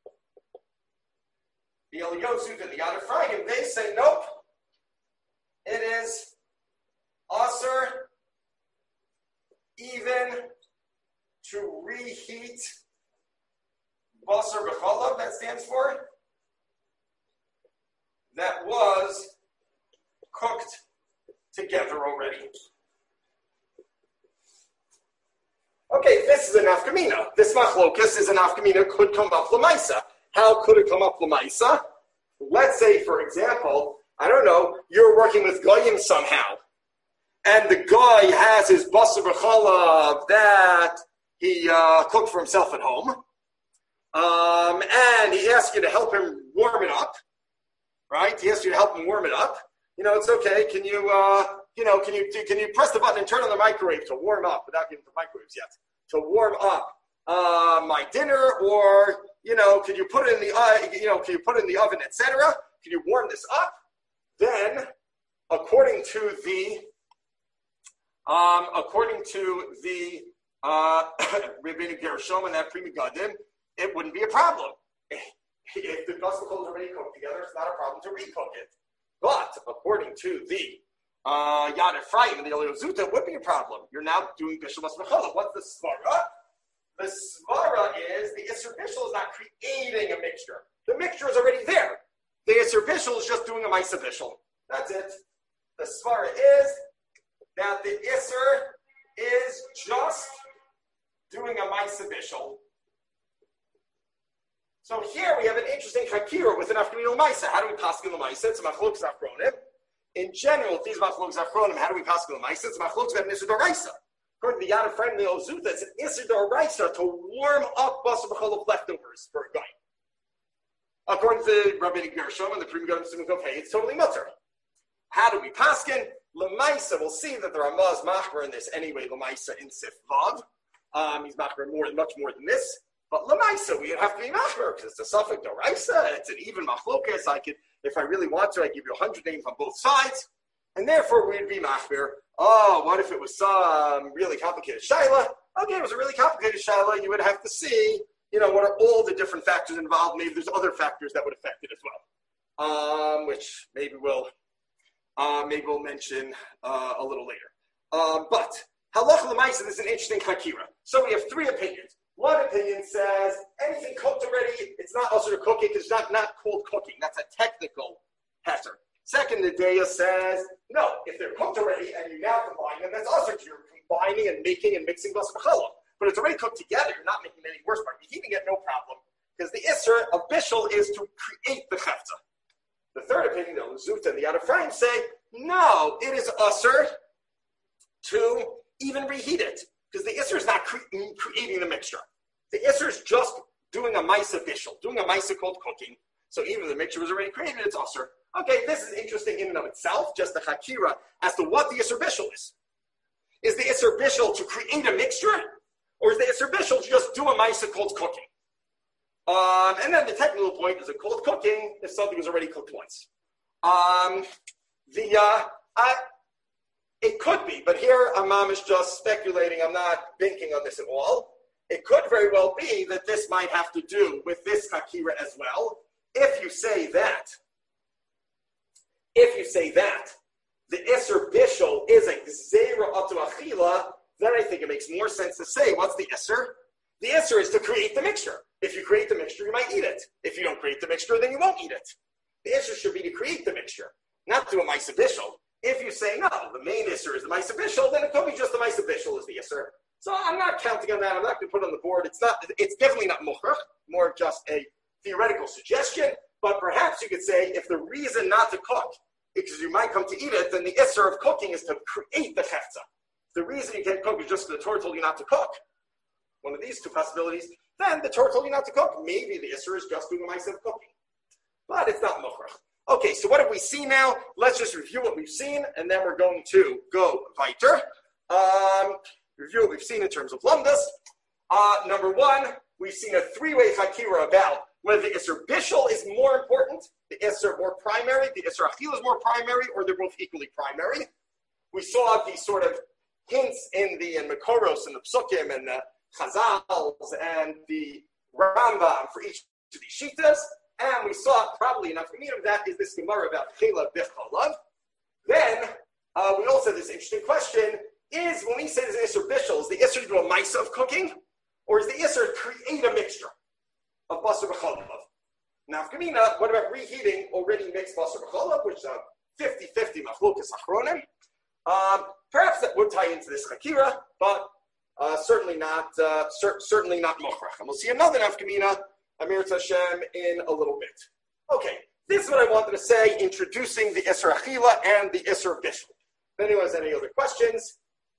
The Eliyahu Zuta and the Yad Ephraim, they say nope. It is usher even to reheat basar b'chalav, that stands for. That was cooked together already. Okay, this is a nafkamina. This machlokas is a nafkamina, could come up lamaisa. How could it come up lamaisa? Let's say, for example, I don't know, you're working with goyim somehow, and the guy has his basar b'chalav that he cooked for himself at home, and he asks you to help him warm it up, right? He asks you to help him warm it up. It's okay. Can you press the button and turn on the microwave to warm up without getting the microwaves yet? To warm up my dinner, or can you put it in the can you put it in the oven, etc. Can you warm this up? Then, according to the Rabbinic Gershom and that Pri Megadim, it wouldn't be a problem. If the vegetables are already cooked together, it's not a problem to recook it. But according to the Yad Ephraim and the Elio Zuta, it would be a problem. You're now doing Bishul Bas B'Chala. What's the svara? The svara is the Isser Bishul is not creating a mixture. The mixture is already there. The Isser Bishul is just doing a Maisa Bishul. That's it. The svara is that the Isser is just doing a Maisa Bishul. So here we have an interesting hakira with an afkaminul Maisa. How do we paskin the Maisa? It's a machlokes achronim. In general, if these machlokes achronim, how do we paskin the Maisa? It's a machlokes about an Isser D'Oraisa. According to the Yad Ephraim and the Ozuta, it's an Isser D'Oraisa to warm up basar b'chalav leftovers for a guy. According to Rabbinic Gershom and the Pri Megadim Simon Kofei, it's totally mutter. How do we paskin? Lamaisa, we'll see that the Ramah is machmer in this anyway. Lamaisa in Sif Vav, he's machmer much more than this. But lamaisa, we have to be machmer because it's a suffix d'oraisa. It's an even machlokas. If I really want to, I give you 100 names on both sides, and therefore we'd be machmer. Oh, what if it was some really complicated shaila? Okay, it was a really complicated shaila. You would have to see, what are all the different factors involved. Maybe there's other factors that would affect it as well, which maybe we'll mention a little later. But halach l'maisa, this is an interesting hakira. So we have three opinions. One opinion says anything cooked already, it's not also to cook it because it's not called cooking. That's a technical heter. Second, the Deya says, no, if they're cooked already and you now combine them, that's also you're combining and making and mixing basar b'chalav. But it's already cooked together. You're not making it any worse by reheating it, no problem. Because the Isser of Bishul is to create the chefza. The third opinion, the Zuta and the Yad Ephraim say, no, it is usher to even reheat it. Because the Isser is not creating the mixture. The Isser is just doing a Maisa Bishul, doing a Maisa called cooking. So even if the mixture was already created, it's usher. Okay, this is interesting in and of itself, just the Hakira, as to what the Isser Bishul is. Is the Isser Bishul to create a mixture? Or is the Isser Bishul to just do a Maisa called cooking? And then the technical point is it called cooking if something was already cooked once. It could be, but here Amam is just speculating. I'm not thinking on this at all. It could very well be that this might have to do with this Hakira as well. If you say that the Isser Bishul is a Gzeira Atu Achila, then I think it makes more sense to say, what's the Isser? The Isser is to create the mixture. If you create the mixture, you might eat it. If you don't create the mixture, then you won't eat it. The Isser should be to create the mixture, not to a Maisa Bishul. If you say, no, the main Isser is the Maisa Bishul, then it could be just the Maisa Bishul is the Isser. So I'm not counting on that. I'm not going to put it on the board. It's definitely not Mukhrach, more just a theoretical suggestion. But perhaps you could say, if the reason not to cook, because you might come to eat it, then the Isser of cooking is to create the Chefza. The reason you can't cook is just because the Torah told you not to cook. One of these two possibilities, then the Torah told you not to cook. Maybe the Isser is just doing a Maisa of cooking. But it's not Mukhrach. Okay, so what have we seen now? Let's just review what we've seen, and then we're going to go weiter. Review what we've seen in terms of lumdas. Number one, we've seen a three-way hakira about whether the Isser Bishul is more important, the Isser more primary, the Isser Achil is more primary, or they're both equally primary. We saw these sort of hints in Makoros and the Psukim and the Chazals and the Rambam for each of these shitas. And we saw probably enough of that is this Gemara about Chela B'chalav. Then we also had this interesting question, is when we say there's an Isser Bishul, is the Isser to do a Maisa of cooking? Or is the Isser to create a mixture of Basar B'chalav? Now, what about reheating already mixed Basar B'chalav, which is a 50-50 machlokas achronim. Perhaps that would tie into this chakira, but certainly not mochrach. And we'll see another nafkamina, Amir Hashem, in a little bit. Okay, this is what I wanted to say, introducing the Isser Achila and the Isser Bishul. If anyone has any other questions.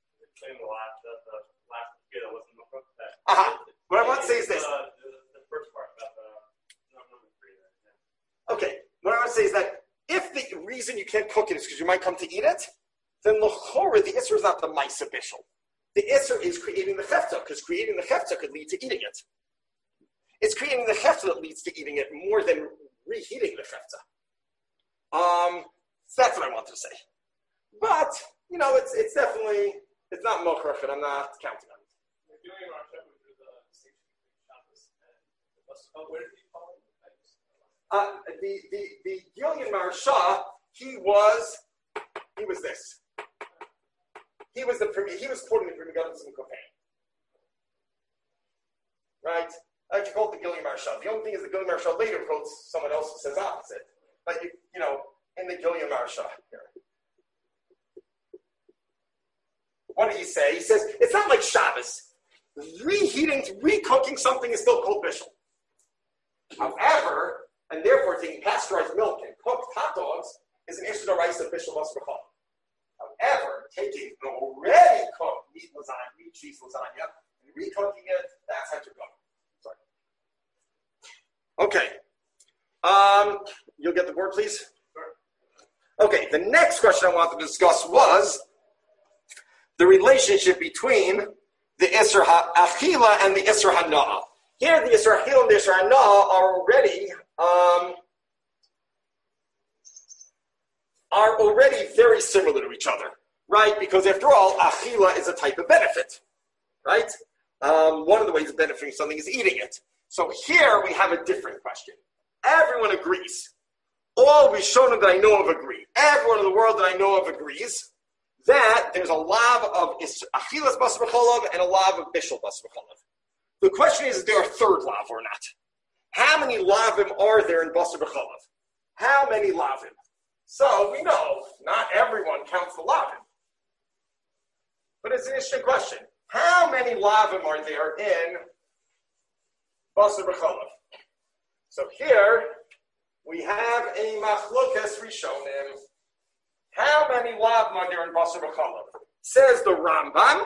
What I want to say is this. The first part about number 3. Okay, what I want to say is that if the reason you can't cook it is because you might come to eat it, then l'chora, the Isser is not the Maisa Bishul. The Isser is creating the Chefta, because creating the Chefta could lead to eating it. It's creating the Chefta that leads to eating it more than reheating the Chefta. So that's what I wanted to say. But, it's definitely, it's not Mochrach, and I'm not counting on it. We're doing our Hashem, which is the distinction between Shabbos and where did he call it? The Gilyon Maharsha, he was this. He was quoting the Prima Gadol Tzim Kohen. Right? I like to call it the Gilyon Maharsha. The only thing is the Gilyon Maharsha later quotes someone else who says opposite. But in the Gilyon Maharsha here. What did he say? He says, it's not like Shabbos. Recooking something is still called bishul. However, and therefore taking pasteurized milk and cooked hot dogs is an issue to rice of bishul basbachal. However, taking an already cooked meat cheese lasagna, and recooking it, that's how to go. Sorry. Okay. You'll get the board, please? Sure. Okay, the next question I wanted to discuss was the relationship between the Isser HaAchila and the Isser HaNa'ah. Here, the Isser HaAchila and the Isser HaNa'ah are already very similar to each other, right? Because after all, Achila is a type of benefit, right? One of the ways of benefiting something is eating it. So here we have a different question. Everyone agrees. All Rishonim that I know of agree. Everyone in the world that I know of agrees that there's a lav of achilas basar b'cholav and a lav of bishul basar b'cholav. The question is there a third lav or not? How many lavim are there in basar b'cholav? How many lavim? So we know not everyone counts the lavim. But it's an interesting question. How many lavim are there in basar b'cholav? So here we have a machlokas rishonim. How many lavim are there in basar b'cholav? Says the Rambam.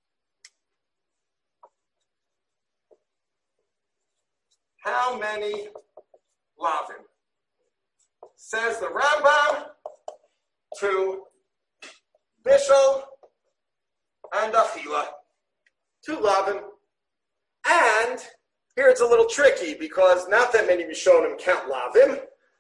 How many lavim? Says the Rambam to bishul and achila. 2 lavim. And here it's a little tricky because not that many Rishonim count lavim.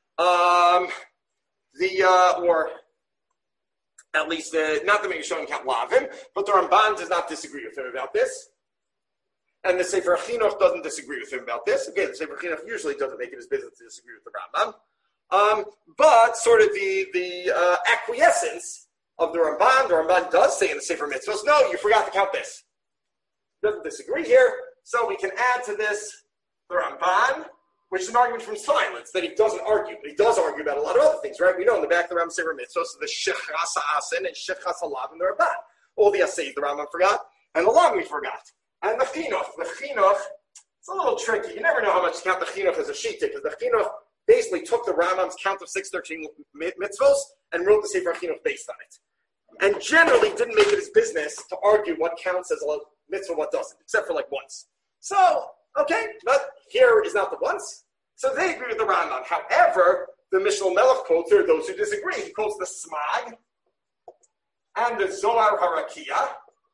Or at least not that many Rishonim count lavim, but the Ramban does not disagree with him about this. And the Sefer Chinuch doesn't disagree with him about this. Again, the Sefer Chinuch usually doesn't make it his business to disagree with the Rambam. But sort of the acquiescence of the Ramban does say in the Sefer Mitzvos, no, you forgot to count this. He doesn't disagree here. So we can add to this the Ramban, which is an argument from silence, that he doesn't argue. But he does argue about a lot of other things, right? We know in the back of the Rambam Sefer Mitzvos, the Shechas Ha'asin and Shechas Ha'lav and the Ramban. All the Asayis the Rambam forgot, and the Lav we forgot. And the Chinuch, it's a little tricky. You never know how much to count the Chinuch as a shita, because the Chinuch basically took the Rambam's count of 613 mitzvos and wrote the Sefer Chinuch based on it. And generally didn't make it his business to argue what counts as a mitzvah, what doesn't, except for like once. So, okay, but here is not the once. So they agree with the Rambam. However, the Mishnah Melech quotes, there are those who disagree. He quotes the Smag and the Zohar Harakia,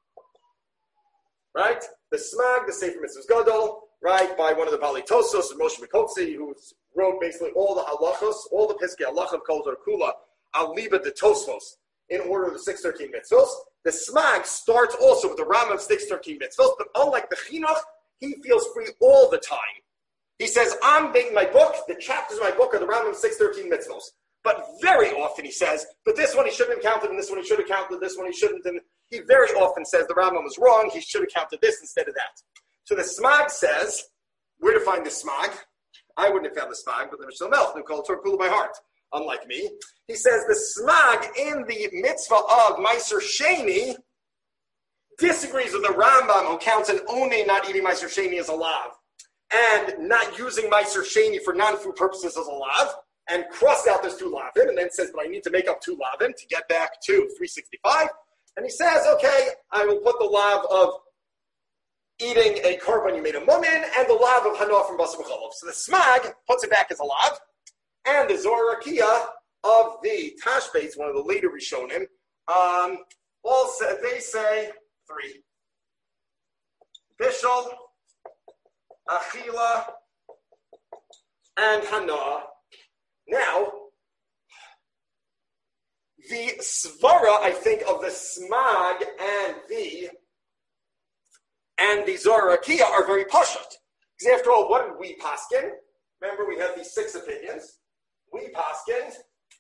right? The Smag, the Sefer Mitzvahs Gadol, right, by one of the Bali Tosos, Moshe Mikotzi, who wrote basically all the halachos, all the Piskei Halacha of Kol Kula, al liba de Tosfos, in order of the 613 mitzvos. The Smag starts also with the Rambam's 613 mitzvos, but unlike the Chinuch, he feels free all the time. He says, I'm making my book, the chapters of my book are the Rambam's 613 mitzvos. But very often he says, but this one he shouldn't have counted, and this one he should have counted, this one he shouldn't, and he very often says the Rambam was wrong, he should have counted this instead of that. So the Smag says, where to find the Smag? I wouldn't have found the Smag, but the Mishnah Melech, who called Torah Kula by heart. unlike me. He says the smag in the mitzvah of Meiser Sheni disagrees with the Rambam, who counts an one not eating Meiser Sheni as a lav, and not using Meiser Sheni for non-food purposes as a lav, and crossed out this 2 lavim, and then says, but I need to make up 2 lavim to get back to 365. And he says, okay, I will put the lav of eating a korban you made a mumin, and the lav of hana from basar b'cholov. So the smag puts it back as a lav, and the Zohar Rakia of the Tashbetz, one of the later Rishonim, also they say 3. Bishul, Achila, and Hana. Now, the svara, I think, of the smag and the Zohar Rakia are very pashut. Because after all, what did we paskin? Remember, we have these 6 opinions. We paskin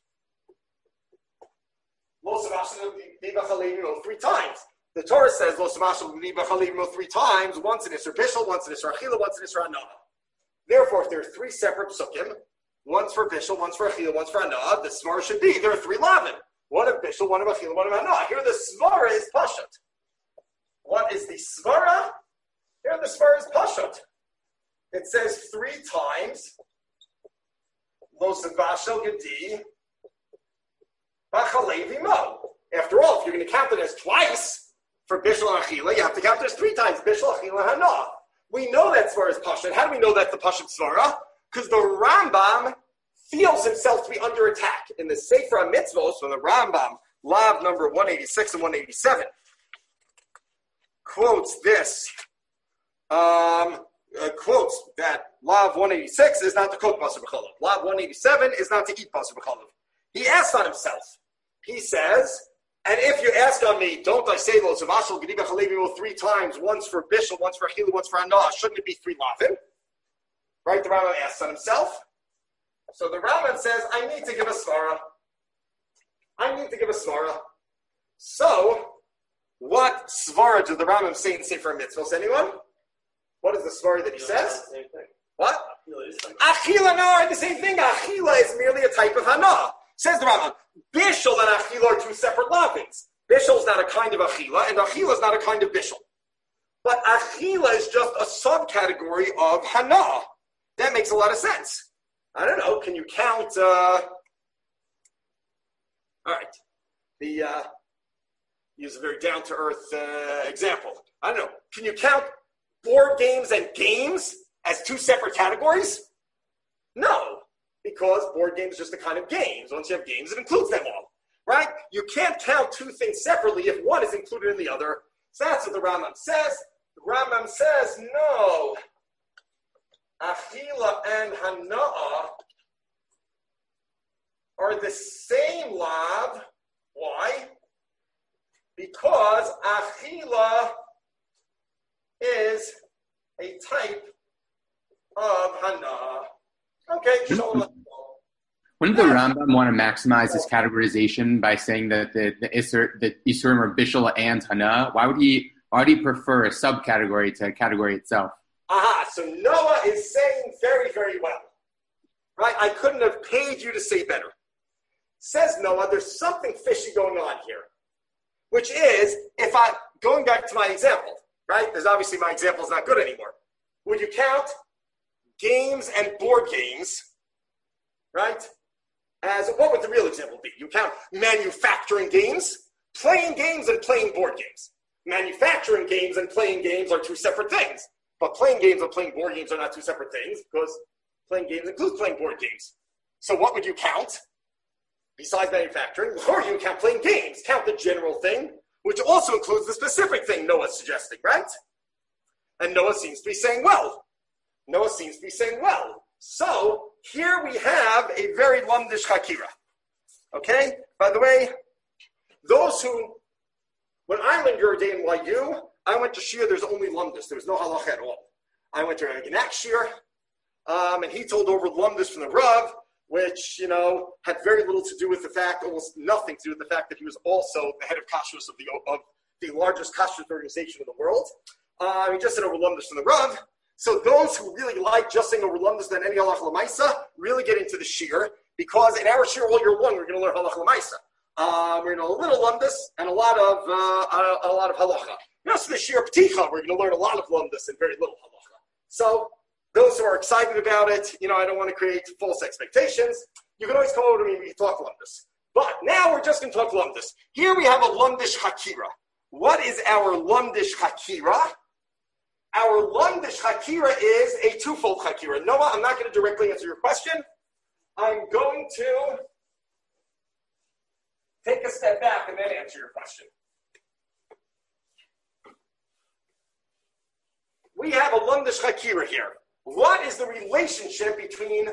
Lo Savashim B'Chalevim 3 times. The Torah says Lo Savashim B'Chalevim 3 times, once in Isser Bishul, once in Isser Achila, once in Isser Hana. Therefore, if there are 3 separate psukim, one's for Bishul, one's for Achila, one's for Hana, the Svara should be, there are 3 lavim. One of Bishul, one of Achila, one of Hana. Here the Svara is Pashut. What is the Svara? Here the Svara is Pashut. It says 3 times, Lo Savashel Gedi, B'Chalevi Mo. After all, if you're going to count it as twice for Bishul and Achila, you have to count it as 3 times, Bishul, Achila, Hana. We know that Svara is Pashut. How do we know that's the Pashut Svara? Because the Rambam feels himself to be under attack. In the Sefer HaMitzvos, from the Rambam, Lav number 186 and 187, quotes this, quotes that Lav 186 is not to cook basar b'cholov. Lav 187 is not to eat basar b'cholov. He asks on himself. He says, and if you ask on me, don't I say Lo Savashel Gedi B'Chalevi 3 times, once for Bishul, once for Achila, once for Hana, shouldn't it be 3 lavim? Right, the Rambam asks on himself. So the Rambam says, I need to give a svara. So, what svara does the Rambam say in Sefer HaMitzvos? Anyone? What is the svara that he says? What? Achila, no, the same thing. Achila is merely a type of Hana. Says the Rambam, Bishul and Achila are 2 separate lavins. Bishul is not a kind of Achila, and Achila is not a kind of Bishul. But Achila is just a subcategory of Hana. That makes a lot of sense. I don't know. Can you count? All right. Use a very down-to-earth example. I don't know. Can you count board games and games as 2 separate categories? No, because board games are just a kind of games. Once you have games, it includes them all, right? You can't count 2 things separately if one is included in the other. So that's what the Rambam says. The Rambam says, no. Achila and Hana are the same lav. Why? Because Achila is a type of Hana. Okay, Wouldn't the Rambam want to maximize his categorization by saying that the Isurim are Bishul and Hana? Why would he prefer a subcategory to a category itself? So Noah is saying very, very well. Right? I couldn't have paid you to say better. Says Noah, there's something fishy going on here. Which is, going back to my example, right? Because obviously my example is not good anymore. Would you count games and board games, right? As, what would the real example be? You count manufacturing games, playing games, and playing board games. Manufacturing games and playing games are 2 separate things. But playing games and playing board games are not 2 separate things, because playing games includes playing board games. So what would you count besides manufacturing? Or you count playing games. Count the general thing, which also includes the specific thing Noah's suggesting, right? And Noah seems to be saying, well. So here we have a very lumdish chakira. Okay? By the way, when I learned your day in YU, I went to Shir, there's only lumdus. There was no halacha at all. I went to a Genak Shir, and he told over lumdus from the Rav, which, had very little to do with the fact, almost nothing to do with the fact that he was also the head of kashrus of the largest kashrus organization in the world. He just said over lumdus from the Rav. So those who really like just saying over lumdus than any halacha l'maisa really get into the Shir, because in our shir all year long we're going to learn halacha l'maisa. We're going to learn a little lumdus and a lot of halacha. Just the shir pticha, we're going to learn a lot of lumdus and very little halacha. So those who are excited about it, I don't want to create false expectations. You can always come over to me and we can talk lumdus. But now we're just going to talk lumdus. Here we have a lumdish hakira. What is our lumdish hakira? Our lumdish hakira is a twofold hakira. Noah, I'm not going to directly answer your question. I'm going to take a step back and then answer your question. We have a lumdish hakira here. What is the relationship between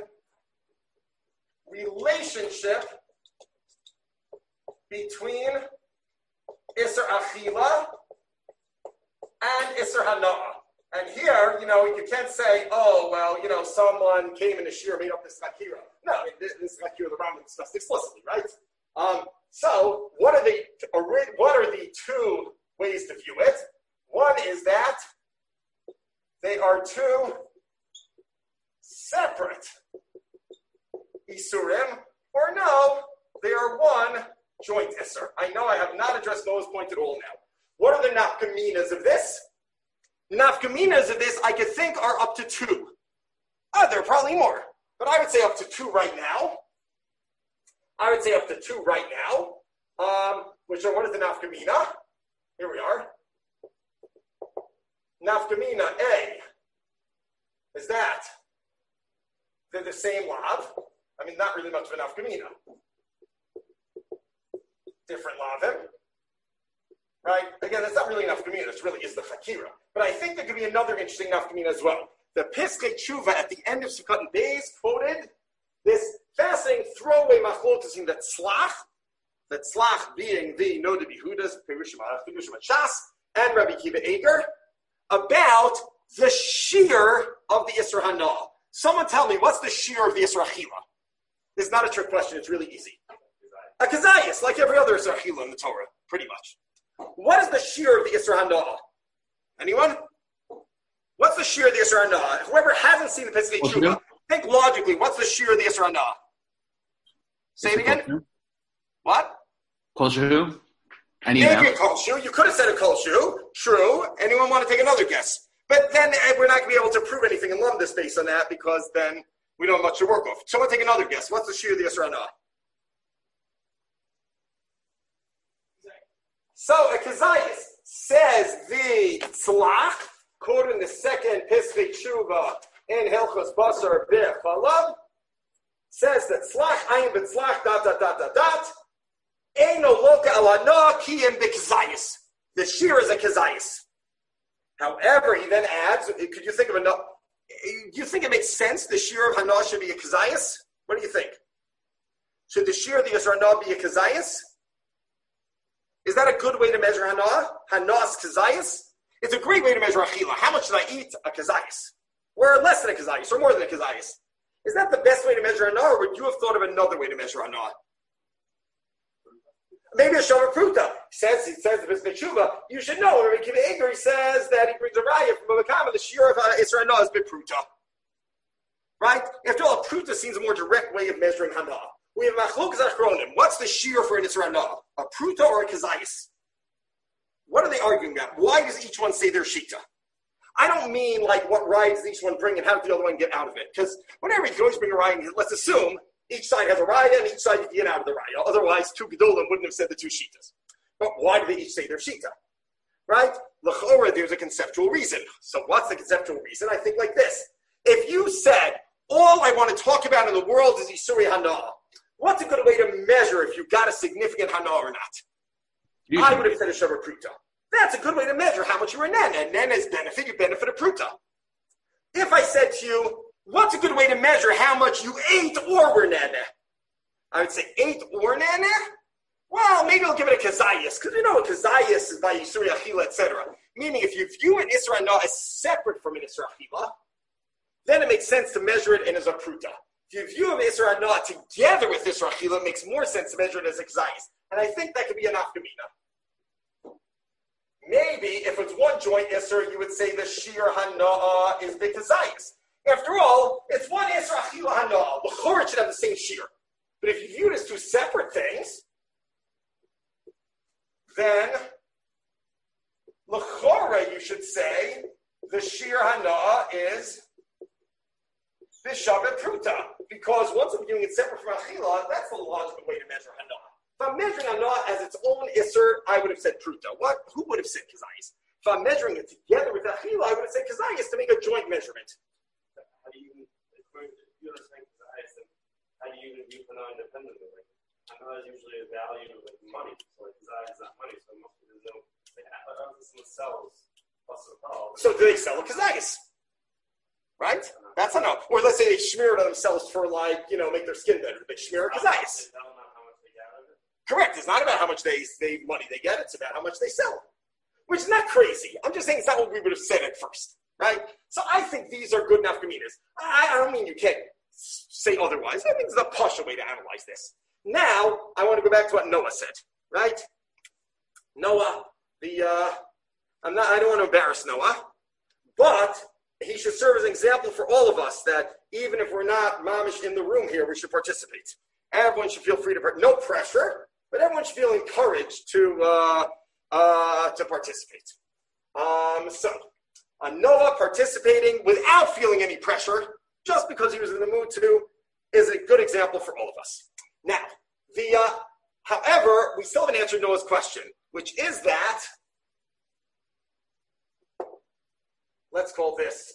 Isser Achila and Isser Hana'ah? And here, you can't say, someone came in a shir, made up this hakira. No, this hakira the Rambam discussed explicitly, right? So what are the two ways to view it? One is that they are two separate Isurim, or no, they are one joint Isser. I know I have not addressed Noah's point at all now. What are the nafkaminas of this? Nafkaminas of this, I could think, are up to two. There are probably more, but I would say up to two right now. Which are, what is the nafkamina? Here we are. Nafkamina A is that they're the same lav. I mean, not really much of a nafkamina. Different lavim. Right? Again, that's not really nafkamina. This really is the hakira. But I think there could be another interesting nafkamina as well. The Piskei Tshuva at the end of Sukkot and Beis quoted this fascinating throwaway machlokas in the tzlach being the Noda B'Yehudas, Perushim Shas, and Rabbi Kiva Eger, about the shear of the Isra Hana'ah. Someone tell me, what's the shear of the Isra Achila? This is not a trick question, it's really easy. A kazayas, like every other Isra Achila in the Torah, pretty much. What is the shear of the Isra Hana'ah? Anyone? What's the shear of the Isra Hana'ah? Whoever hasn't seen the Piskei Tshuva, think logically, what's the shear of the Isra Hana'ah? Say it again. What? Kol Shehu? Maybe a Kol Shehu. You could have said a Kol Shehu. True. Anyone want to take another guess? But then we're not going to be able to prove anything in Lumdus based on that because then we don't have much to work off. Someone take another guess. What's the shear of the Isra Hana'ah? So a Kazayas says the tzlach, quoted in the second Piskei Tshuva in Hilchos Basar B'Chalav, says that tzlach ayin b'tzlach ... Eino loka elana kiyem b'kazayis. The shear is a kazayis. However, he then adds, could you think of enough? Do you think it makes sense the shear of Hana'ah should be a kazayis? What do you think? Should the shear of the Yisra Hana'ah be a kazayis? Is that a good way to measure Hana'ah? Hana'ah's kazayis? It's a great way to measure achila. How much should I eat a kazayis? Or less than a kazayis, or more than a kazayis? Is that the best way to measure Hana'ah, or would you have thought of another way to measure Hana'ah? Maybe a Shomer Pruta. He says the Piskei Tshuva, you should know. When Rabbi Kiva Eger, he says that he brings a raya from Bava Kama, the shear of Isra Hana'ah is B'Pruta. Right? After all, a Pruta seems a more direct way of measuring Hana'ah. We have Machlokes Achronim. What's the shear for an Isra Hana'ah? A Pruta or a Kazayis? What are they arguing about? Why does each one say their Shita? I don't mean like what raya does each one bring and how does the other one get out of it? Because whenever you can always bring a raya, let's assume each side has a raya, and each side you can get out of the raya. Otherwise, two gedolim wouldn't have said the two shitas. But why do they each say their shita? Right? L'chora, there's a conceptual reason. So what's the conceptual reason? I think like this. If you said, all I want to talk about in the world is Isuri Hana'ah, what's a good way to measure if you've got a significant Hana'ah or not? I would have said a Shavar Pruta. That's a good way to measure how much you're a Nana. Nana's benefit, you benefit a Pruta. If I said to you, what's a good way to measure how much you ate or were nana? I would say ate or nana? Well, maybe I'll give it a kazayas, because we know a kazayas is by Yisuri Achila, etc. Meaning if you view an Isra Hana'ah as separate from an Isra Achila, then it makes sense to measure it in as a pruta. If you view an Isra Hana'ah together with Isra Achila, it makes more sense to measure it as a kazayas. And I think that could be an afkamina. Maybe if it's one joint Isra, you would say the Shir Hana'ah is the kazayas. After all, it's one Isra Achila Hana'ah. The Chor should have the same shear. But if you view it as two separate things, then l'chora, you should say, the shir hana is b'shavet pruta. Because once I'm viewing it separate from achila, that's the logical way to measure hana. If I'm measuring hana as its own isser, I would have said pruta. What? Who would have said kazayis? If I'm measuring it together with achila, I would have said kazayis to make a joint measurement. How do you even, if you understand kazayis, then how do you even view hana independently? Like, hana is usually a value of like money. So like kazayis is not money, so most people don't say, how does someone sells plus a call? So do they sell a kazayis? Right? That's a no. Or let's say they smear it on themselves for make their skin better. They smear a kazayis. Correct. It's not about how much money they get. It's about how much they sell. Which is not crazy. I'm just saying it's not what we would have said at first. Right? So I think these are good enough nafkaminas. I don't mean you can't say otherwise. I think it's a partial way to analyze this. Now, I want to go back to what Noah said. Right? Noah, I don't want to embarrass Noah, but he should serve as an example for all of us that even if we're not mamish in the room here, we should participate. Everyone should feel free to no pressure, but everyone should feel encouraged to participate. So Noah participating without feeling any pressure, just because he was in the mood to, is a good example for all of us. Now, however, we still haven't answered Noah's question, which is that. Let's call this,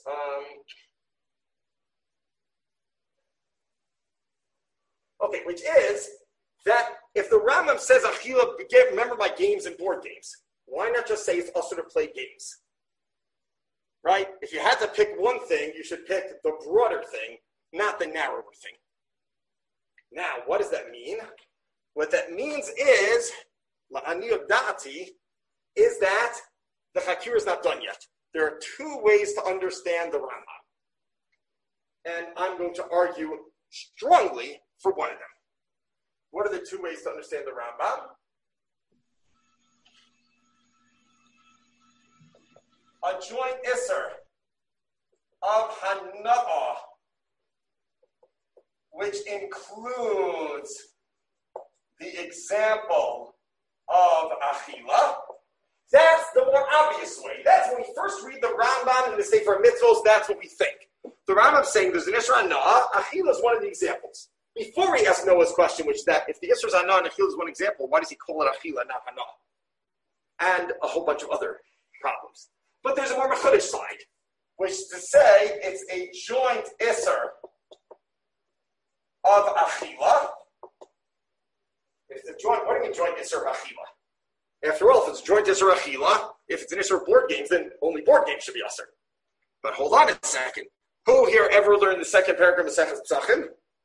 which is that if the Rambam says, Achila, remember my games and board games, why not just say it's also to play games? Right? If you had to pick one thing, you should pick the broader thing, not the narrower thing. Now, what does that mean? What that means is, la'aniyot da'ati, is that the Hakir is not done yet. There are two ways to understand the Rambam. And I'm going to argue strongly for one of them. What are the two ways to understand the Rambam? A joint isser of Hana'ah, which includes the example of Achila. That's the more obvious way. That's when we first read the Rambam in the Sefer Mitzvos, that's what we think. The Rambam's saying there's an Isra Hana'ah. Achila is one of the examples. Before we ask Noah's question, which is that if the Isra is Hana'ah and Achila is one example, why does he call it Achila, not Hana'ah? And a whole bunch of other problems. But there's a more Mechudesh side, which is to say it's a joint Isser of Achila. It's a joint, what do you mean joint Isser of Achila? After all, if it's joint Isser Achila, if it's an Isser of board games, then only board games should be Isser. But hold on a second. Who here ever learned the second paragraph of Maseches Pesachim?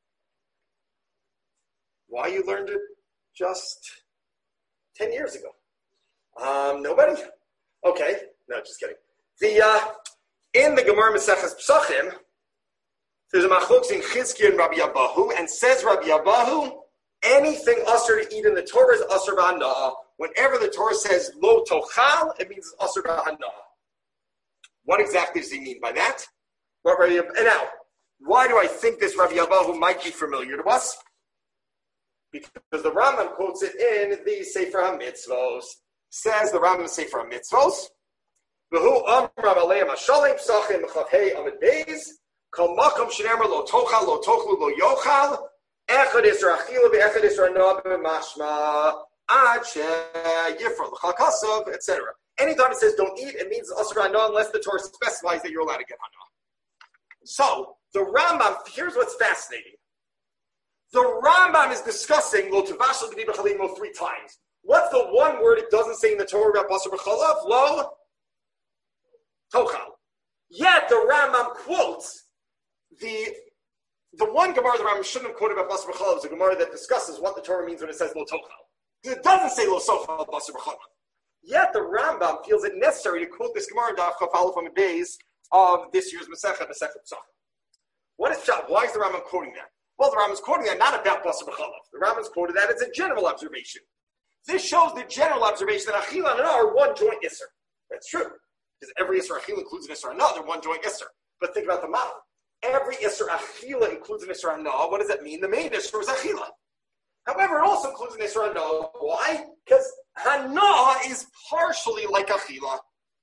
Why you learned it just 10 years ago? Nobody? Okay. No, just kidding. In the Gemara Maseches Pesachim, there's a machlokes in Chizkiah and Rabbi Abahu, and says Rabbi Abahu, anything usher to eat in the Torah is usher b'hana'ah. Whenever the Torah says lo tochal, it means it's usher b'hana'ah. What exactly does he mean by that? And now, why do I think this Rabbi Abahu might be familiar to us? Because the Rambam quotes it in the Sefer HaMitzvos. Says the Rambam Sefer HaMitzvos, V'hu amrav aleim hashalim psachim mechavhei amid beis kol makom shenemer lo tochal lo tochlu lo yochal echad isra achila ve'echad isra hana'ah b'mashma ad she'yifra l'chal kasav, etc. Anytime it says don't eat, it means asur hana'ah unless the Torah specifies that you're allowed to get hana'ah. So the Rambam, here's what's fascinating. The Rambam is discussing lo tuvashal b'di b'chalimo 3 times. What's the one word it doesn't say in the Torah about basar b'chalav? Lo tochal. Yet the Rambam quotes the one Gemara the Rambam shouldn't have quoted about basar b'chalav is a Gemara that discusses what the Torah means when it says lo tochal. It doesn't say lo sochal basar b'chalav. Yet the Rambam feels it necessary to quote this Gemara in Daf Chaf Aleph on the days of this year's Masechet Pesachim. What is Pshat? Why is the Rambam quoting that? Well, the Rambam's quoting that not about basar b'chalav. The Rambam's quoted that as a general observation. This shows the general observation that Achila and Hana'ah are one joint Isser. That's true. Because every Isser Achila includes an Isser Hana'ah, they're one joint Isser. But think about the model. Every Isser Achila includes an Isser Hana'ah. What does that mean? The main Isser is Achila. However, it also includes an Isra Hana. Why? Because Hana is partially like Achila.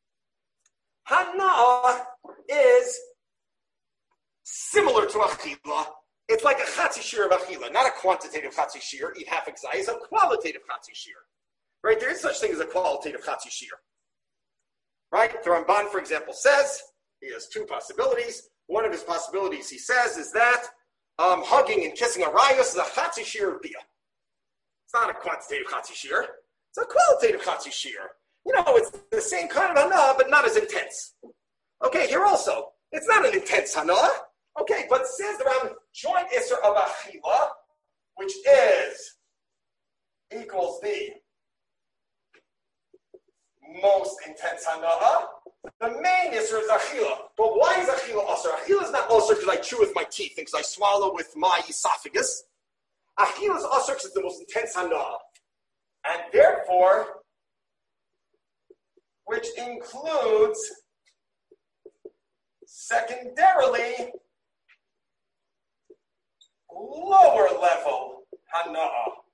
Hana is similar to Achila. It's like a Chatzi Shir of Achila, not a quantitative Chatzi Shir, eat half exai, it's a qualitative Chatzi Shir. Right? There is such thing as a qualitative Chatzi Shir. Right? The Ramban, for example, says he has two possibilities. One of his possibilities, he says, is that hugging and kissing a rayos is a Chatzi Shir of Bia. It's not a quantitative Chatzi Shir. It's a qualitative Chatzi Shir. You know, it's the same kind of Hana, but not as intense. Okay, here also, it's not an intense Hana. Okay, but says around joint Isser of Achila, which is equals the most intense Hana. The main Isser is Achila. But why is Achila Asr? Achila is not Asr because I chew with my teeth and because I swallow with my esophagus. Achila is Asr because it's the most intense Hana. And therefore, which includes secondarily lower level Hana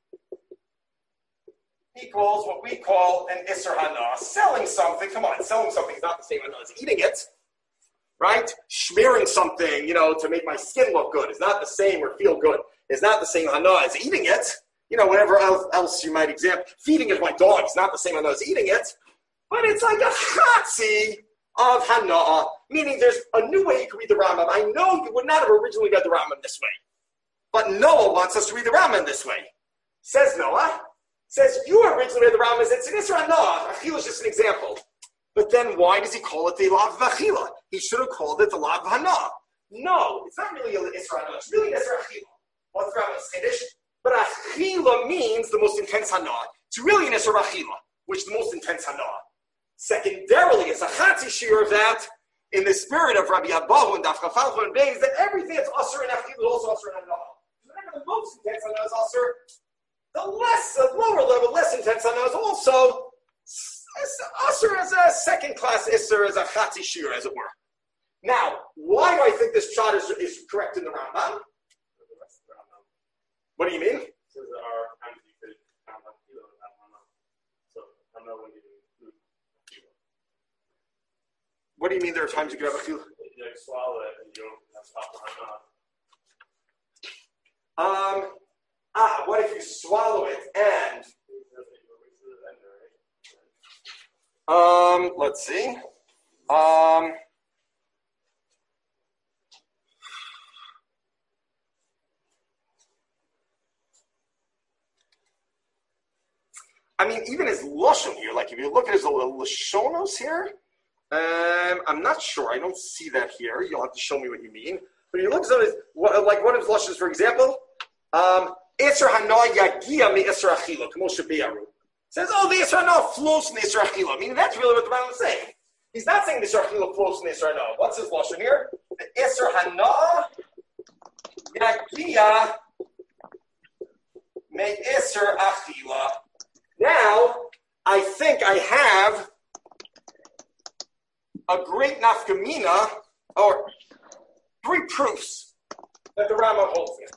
equals what we call an Isser Hana. Selling something, come on, selling something is not the same Hana as eating it, right? Smearing something, to make my skin look good is not the same or feel good. It's not the same Hana as eating it. Whatever else you might examine. Feeding it to my dog is not the same Hana as eating it, but it's like a Chatzi of Hana, meaning there's a new way you can read the Rambam. I know you would not have originally read the Rambam this way, but Noah wants us to read the Rambam this way. Says Noah, you originally read the Rambam as it's an Isra Hana. Achila is just an example. But then why does he call it the Lav of Achila? He should have called it the Lav of Hana. No, it's not really an Isra Hana. It's really an Isra Achila. What's the Rambam's Chiddush? But Achila means the most intense Hana. It's really an Isra Achila, which is the most intense Hana. Secondarily, it's a Chatzi Shir of that, in the spirit of Rabbi Abahu and Daf Chafalcha and Beis, that everything that's Asr and Achila is also Asr and Hana. Whenever the most intense Hana is Asr, the lower level, less intense Hana is also Asr as a second class Isser, as a Chatzi Shir, as it were. Now, why do I think this shot is correct in the Rambam? What do you mean? So there are times you could count on kilo without Hana. So I know when you do kilo. What do you mean there are times you could have a kilo? You swallow it and you don't have to stop Hana. What if you swallow it and let's see. Even his lashon here, like if you look at his lashonos here, I'm not sure. I don't see that here. You'll have to show me what you mean. But you look at his, one of his lashons, for example, Isser Hana Yagia Mi Isser Achila, K'moshe Biyaru. Says, the Isser Hana flows from the Isser Achila. Meaning that's really what the Rambam is saying. He's not saying the Isser Achila flows from the Isser Hana. What's his lashon here? The Isser Hana Yagia Mi Isser Achila. Now, I think I have a great nafkamina, or 3 proofs that the Rambam holds it.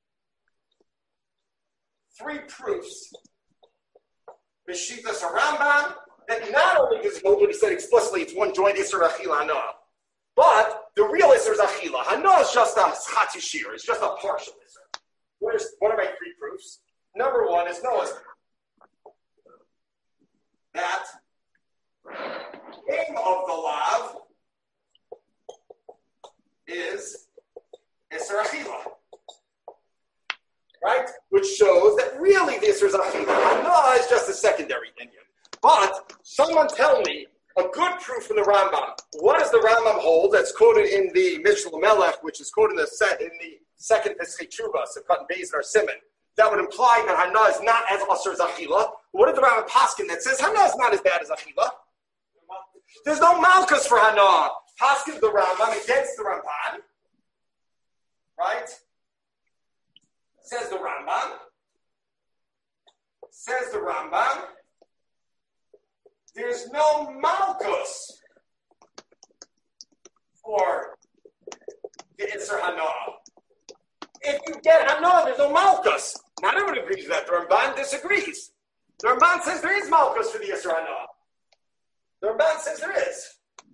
3 proofs. B'shitas Rambam, that not only does nobody said explicitly it's one joint Isser Achila Hana, but the real Isser is Achila. Hana is just a Chatzi Shir, it's just a partial Isser. What are my 3 proofs? Number 1 is Noah's that name of the lav is Isser Achila. Right? Which shows that really the Isser is Achila. Hana is just a secondary Indian. But someone tell me a good proof from the Rambam. What does the Rambam hold that's quoted in the Mishnah Melech, which is quoted in the second Pesach Tshuva, Sukkot and Beis or Simon? That would imply that Hana is not as Asr as Achila. What did the Rambam Paskin that says Hana is not as bad as Achila? There's no Malchus for Hana. Paskin the Rambam against the Ramban. Right? Says the Rambam. There's no Malchus for the Isser Hana. If you get Hana, there's no Malchus. Not everyone agrees with that. The Ramban disagrees. The Ramban says there is Malchus for the Yisra Hana. The Ramban says there is.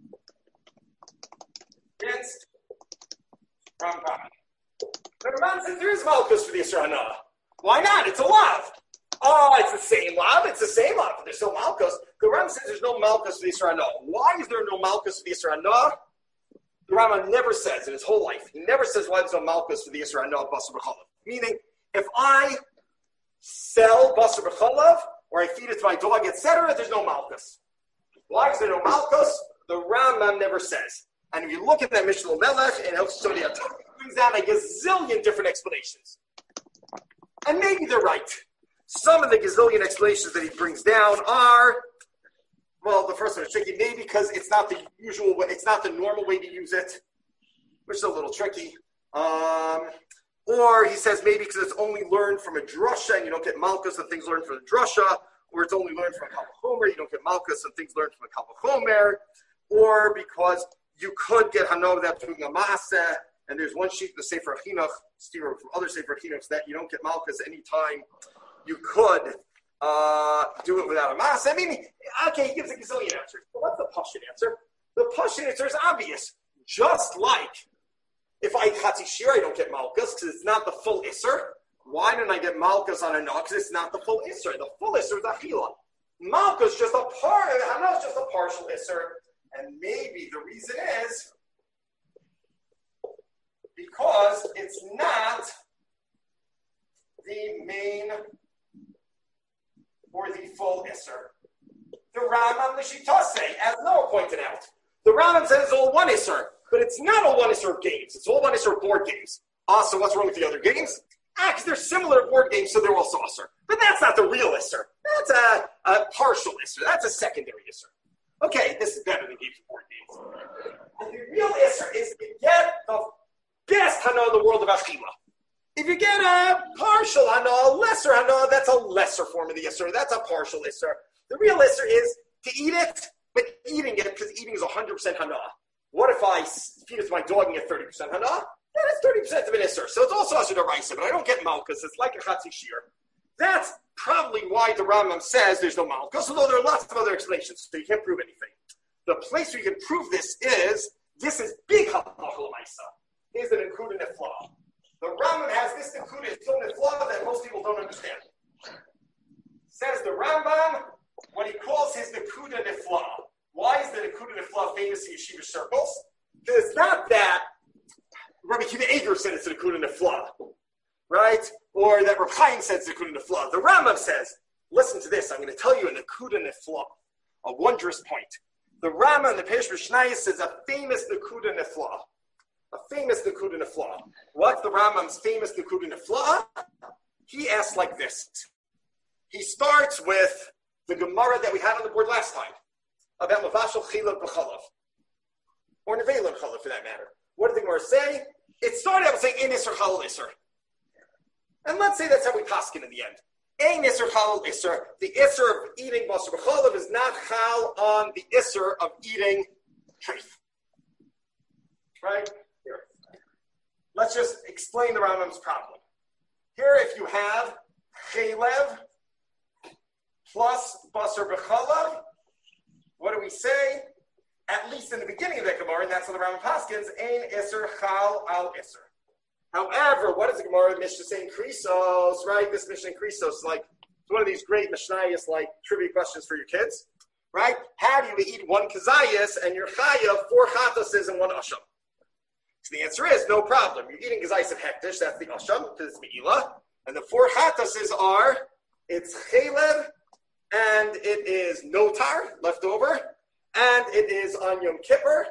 Against Ramban. The Ramban says there is Malchus for the Yisra Hana. Why not? It's a lav. Oh, it's the same lav. It's the same lav. There's no Malchus. The Ram says there's no Malchus for the Yisra Hana. Why is there no Malchus for the Yisra Hana? The Rambam never says in his whole life, he never says why there's no Malchus for the Yisra Hana of Basar B'chalav. Meaning, if I sell Basar B'chalav, or I feed it to my dog, etc., there's no Malchus. Why is there no Malchus? The Rambam never says. And if you look at that Mishnah Melech and Hilchos Sotah, it brings down a gazillion different explanations. And maybe they're right. Some of the gazillion explanations that he brings down are, well, the first one is tricky, maybe because it's not the usual way, it's not the normal way to use it, which is a little tricky. Or he says maybe because it's only learned from a drasha and you don't get malchus and things learned from a drasha, or it's only learned from a kal vachomer, you don't get malchus and things learned from a kal vachomer, or because you could get hana without doing a maaseh, and there's one sheet in the Sefer Chinuch, steer from other Sefer Chinuchs, that you don't get malchus anytime you could do it without a maaseh. I mean, okay, he gives a gazillion answers, but what's the Pashut answer? The Pashut answer is obvious. Just like if I chatzi shir, I don't get malchus because it's not the full isser. Why don't I get malchus on a no? Because it's not the full isser. The full isser is achila. Malchus is just a part. Hana is just a partial isser, and maybe the reason is because it's not the main or the full isser. The Rambam L'Shitase, as Noah pointed out, the Rambam says it's all one isser. But it's not all one isser of games. It's all one isser of board games. So what's wrong with the other games? Because they're similar to board games, so they're also isser. But that's not the real isser. That's a partial isser. That's a secondary isser. Okay, this is better than games of board games. And the real isser is to get the best hana in the world of achila. If you get a partial hana, a lesser hana, that's a lesser form of the isser. That's a partial isser. The real isser is to eat it, but eating it, because eating is 100% hana. What if I feed it to my dog and get 30% hana? That's 30% of an isser. So it's also asher d'oraisa, but I don't get malchus. It's like a chatzi shir. That's probably why the Rambam says there's no malchus, although there are lots of other explanations, so you can't prove anything. The place where you can prove this is big halacha l'maisa. Here's an nekuda nefla. The Rambam has this nekuda nefla that most people don't understand. Says the Rambam, what he calls his nekuda nefla. Why is the Nekuda Nefla famous in yeshiva circles? Because it's not that Rabbi Akiva Eiger said it's a Nekuda Nefla, right? Or that Reb Chaim said it's a Nekuda Nefla. The Rambam says, listen to this, I'm going to tell you a Nekuda Nefla, a wondrous point. The Rambam in the Perush Mishnayos says a famous Nekuda Nefla. A famous Nekuda Nefla. What's the Rambam's famous Nekuda Nefla? He asks like this. He starts with the Gemara that we had on the board last time, about Mavashal Chilav B'chalav, or Nevelah B'chalav for that matter. What did the Gemara say? It started out with saying Ein Isser Chalal Isser. And let's say that's how we paskin in the end. Ein Isser Chalal Isser. The Isser of eating Basar B'chalav is not chal on the Isser of eating treif. Right? Here. Let's just explain the Rambam's problem. Here, if you have Chalev plus Basar B'chalav, what do we say? At least in the beginning of the Gemara, and that's what the Rambam paskins, Ein Isser Chal Al Isser. However, what does the Gemara Mishnah say in Krisos, right? This Mishnah in Krisos is like, it's one of these great Mishnayos, like trivia questions for your kids, right? How do you eat one kazayas and your chayav 4 chatases and 1 asham? So the answer is no problem. You're eating kazayas of hektish, that's the asham, because it's me'ilah, and the 4 chatases are, it's chalev, and it is notar, left over, and it is on Yom Kippur,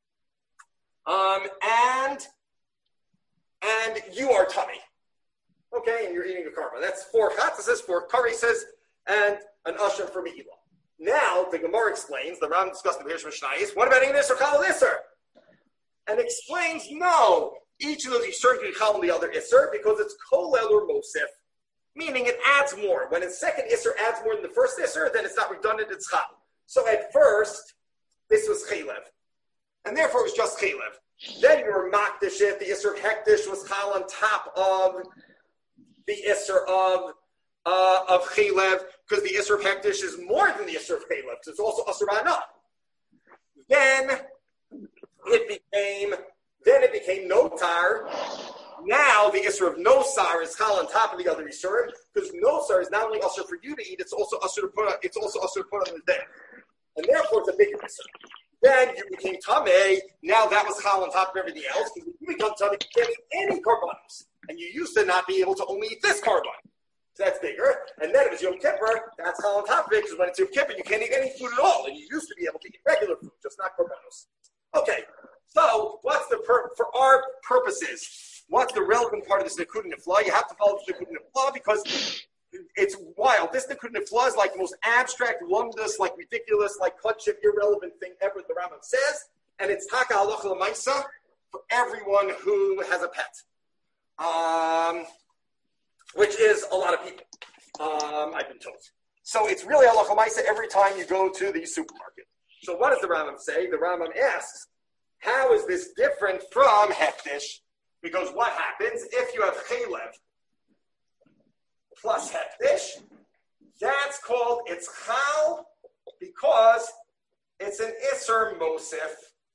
and you are tummy. Okay, and you're eating a karma. That's 4 chatzes, 4 karises, and an asham for me'ilah. Now, the Gemara explains, the Ram discussed the Perush Mishnayos, what about Ein Isser Chal Isser? And explains, no, each of those Yisur can chal on the other Isser, because it's kolel or mosif, meaning it adds more. When its second Isser adds more than the first Isser, then it's not redundant, it's chal. So at first, this was chalev. And therefore it was just chalev. Then you were makdish it, the Isser of hektish was chal on top of the Isser of Chaylev, because the Isser of Hektish is more than the Isser of Chaylev, because it's also Asur Hana. Then it became Notar. Now the Isser of Nosar is Chal on top of the other Isser, because Nosar is not only Asur for you to eat, it's also Asur to put on the day. And therefore it's a bigger Isser. Then you became Tameh. Now that was Chal on top of everything else, because when you become Tameh, you can't eat any Karbanos. And you used to not be able to only eat this Karban. So that's bigger. And then if it's Yom Kippur, that's Chal on top of it, because when it's Yom Kippur, you can't eat any food at all. And you used to be able to eat regular food, just not Karbanos. Okay, so what's for our purposes, what's the relevant part of this Nekuda Nifla? You have to follow this Nekuda Nifla because it's wild. This Nekuda Nifla is like the most abstract, lumdus, like ridiculous, like kutchik, irrelevant thing ever, the Rambam says. And it's Taka Halacha L'Maisa for everyone who has a pet. Which is a lot of people, I've been told. So it's really halacha l'maisa every time you go to the supermarket. So what does the Rambam say? The Rambam asks, how is this different from hektish? Because what happens if you have chaylev plus hektish? That's called, it's chal because it's an iser mosif.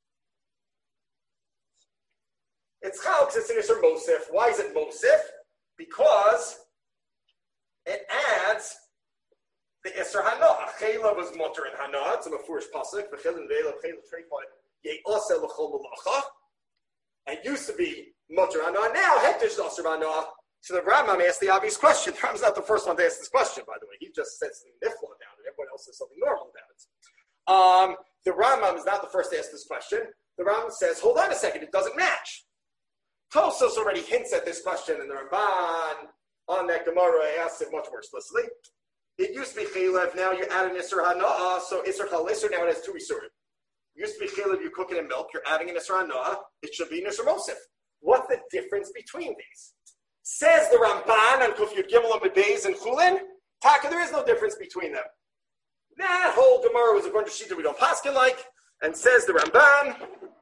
It's chal because it's an iser mosif. Why is it mosif? Because it adds the Isser Hana. Chaylev was mutter in Hana. It's a mafurish pasuk. V'chilin ve'elav chaylev treifon ye'aseh l'chol malacha. It used to be mutter Hana. Now hektish is Asur Hana. So the Rambam asked the obvious question. The Rambam's not the first one to ask this question, by the way. He just said something nifla about it. Everyone else says something normal about it. The Rambam is not the first to ask this question. The Rambam says, hold on a second, it doesn't match. Tosfos already hints at this question in the Ramban on that Gemara asks it much more explicitly. It used to be Chaylev, now you add an Isser Hana, so Isser Chal Isser, now it has two Issurim. It used to be Chaylev, you cook it in milk, you're adding an Isser Hana, it should be an Isser Mosif. What's the difference between these? Says the Ramban on Kuf Yud Gimel Amud Beis and Chulin, Taka, there is no difference between them. That whole Gemara was a bunch of shit that we don't paskin like, and says the Ramban,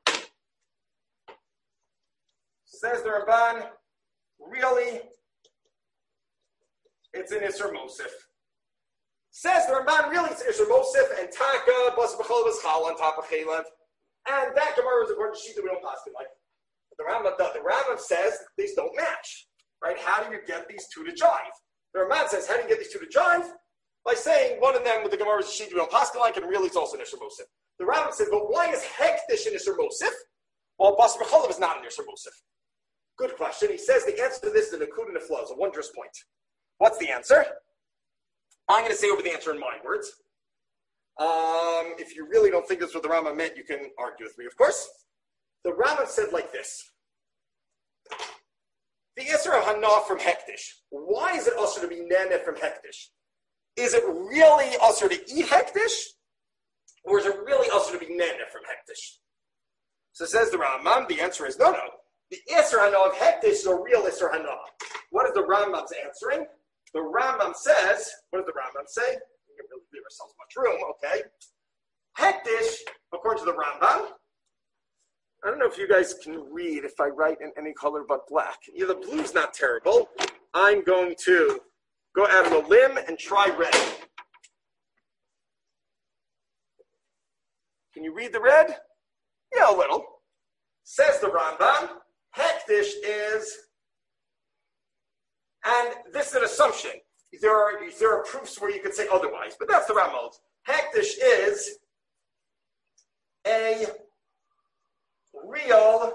really, it's an Isser Mosif. Says the Ramban, really, it's an Isser Mosif, and Taka, Bas B'chol was Chal on top of Chaylev. And that Gemara is a bunch of shit that we don't pass it like. The Rambam says these don't match, right? How do you get these two to jive? The Ramban says, how do you get these two to jive? By saying one of them with the Gemara is a sheet we don't pass it like, and really it's also an Isser Mosif. The Rambam says, but why is Hektish an Isser Mosif? Well, Bas B'chol is not an Isser Mosif. Good question. He says the answer to this is the Nekuda Nifla, is a wondrous point. What's the answer? I'm going to say over the answer in my words. If you really don't think this is what the Rambam meant, you can argue with me, of course. The Rambam said like this. The Isser of Hana from Hektish. Why is it usher to be Nene from Hektish? Is it really usher to eat Hektish? Or is it really usher to be Nene from Hektish? So says the Rambam, the answer is no. The Isser Hana of Hektish is a real Isser Hana. What is the Rambam's answering? The Rambam says, what does the Rambam say? We can really leave ourselves much room, okay? Hektish, according to the Rambam, I don't know if you guys can read if I write in any color but black. Yeah, the blue's not terrible. I'm going to go out on a limb and try red. Can you read the red? Yeah, a little. Says the Rambam, Hektish is, and this is an assumption. There are proofs where you could say otherwise, but that's the Rambam. Hektish is a real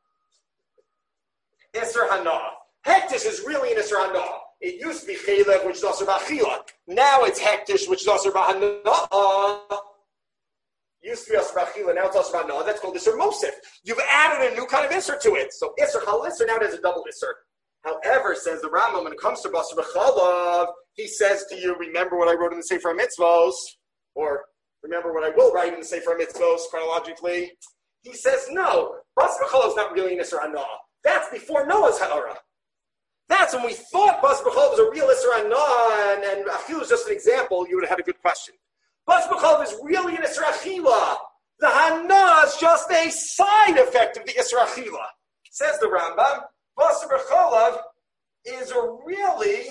Isser Hana. Hektish is really an Isser Hana. It used to be Chaylev, which is Asur B'Achila. Now it's Hektish, which is Asur B'Hana. Used to be Asur B'Achila, now it's Asur B'Hana. That's called Isser Mosif. You've added a new kind of Isser to it. So Isser Chal Isser, now it has a double Isser. However, says the Rambam, when it comes to Basar B'Chalav, he says to you, remember what I wrote in the Sefer HaMitzvos, or remember what I will write in the Sefer HaMitzvos chronologically. He says, no, Basar B'Chalav is not really an Isser Hana. That's before Noah's Ha'ara. That's when we thought Basar B'Chalav was a real Isser Hana, and Achila is just an example, you would have had a good question. Basar B'Chalav is really an Isser Achila. The Hana is just a side effect of the Isser Achila. Says the Rambam, Basar B'Chalav is really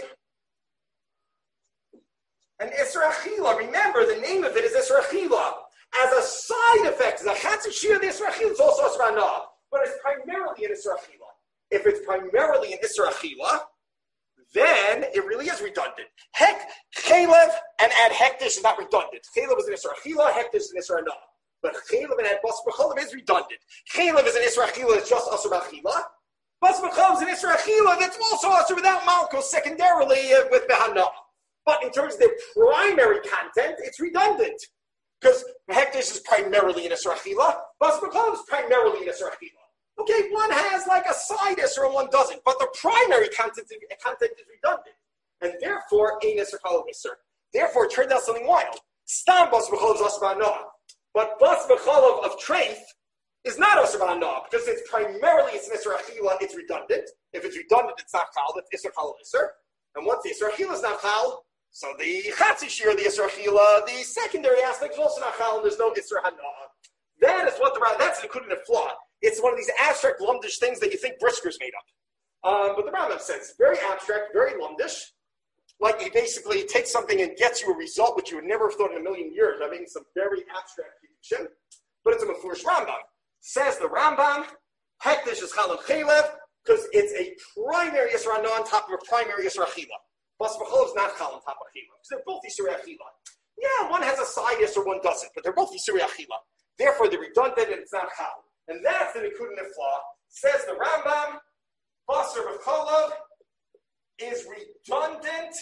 an Isra Achila. Remember, the name of it is Isra Achila. As a side effect, the Chatzishir of the Isra Achila is also Isra Hanah, but it's primarily an Isra Achila. If it's primarily an Isra Achila, then it really is redundant. Chalev and add hektish is not redundant. Chalev is an Isra Achila, hektish is an Isra Hanah. But Chalev and add Basar B'Chalav is redundant. Chalev is an Isra Achila, it's just Asur Achila. Basar B'Chalav is an Isra Achila that's also Asur without Malchus, secondarily with Behanah. But in terms of their primary content, it's redundant. Because hektish is primarily an Isra Achila, Basar B'Chalav is primarily an Isra Achila. Okay, one has like a side Isra and one doesn't, but the primary content is redundant. And therefore, ein Isra Chalav Isra. Therefore, it turned out something wild. Stam Basar B'Chalav is Asur B'Hanah. But Basar B'Chalav of Treif is not Asur B'Hanah, because it's primarily an Isra Achila, it's redundant. If it's redundant, it's not Chal, it's Isra Chalav Isra. And once the Isra Achila is not Chal, so the Chatzishir, the Isra Achila, the secondary aspect is also not Chal, and there's no Isra Hanah. That is what that's including a flaw. It's one of these abstract, lumdish things that you think Brisker's made up. But the Rambam says, very abstract, very lumdish. Like he basically takes something and gets you a result which you would never have thought in a million years. I mean, some very abstract teaching. But it's a Mefurish Rambam. Says the Rambam, hektish is Chal and Chalev, because it's a primary Yisra Hanah on top of a primary Yisra Achila. Basar B'Chalav is not Chal on top of Achila, because they're both Yisra Achila. Yeah, one has a side Yisra, one doesn't, but they're both Yisra Achila. Therefore, they're redundant and it's not Chal. And that's the Nekuda Nefla. Says the Rambam, Basar B'Chalav is redundant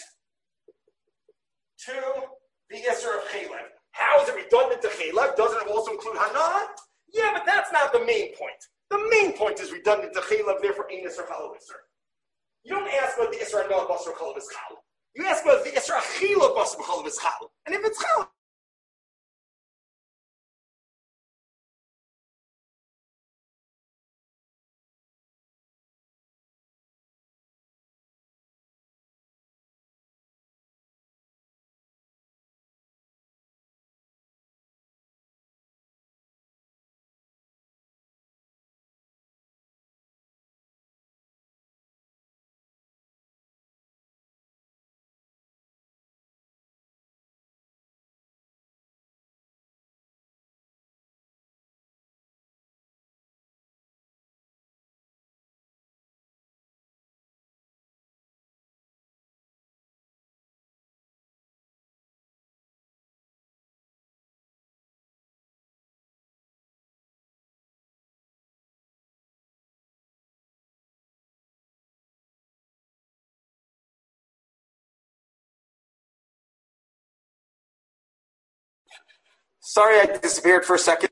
to the Isser of Chalev. How is it redundant to Chalev? Doesn't it also include Hanah? Yeah, but that's not the main point. The main point is redundant to Chalev, therefore ein Isser Chalav Isser. You don't ask whether the Isser Hanah of Basar B'Chalav is Chal. You ask whether the Isser Achila of Basar B'Chalav is Chal. And if it's Chal, sorry, I disappeared for a second.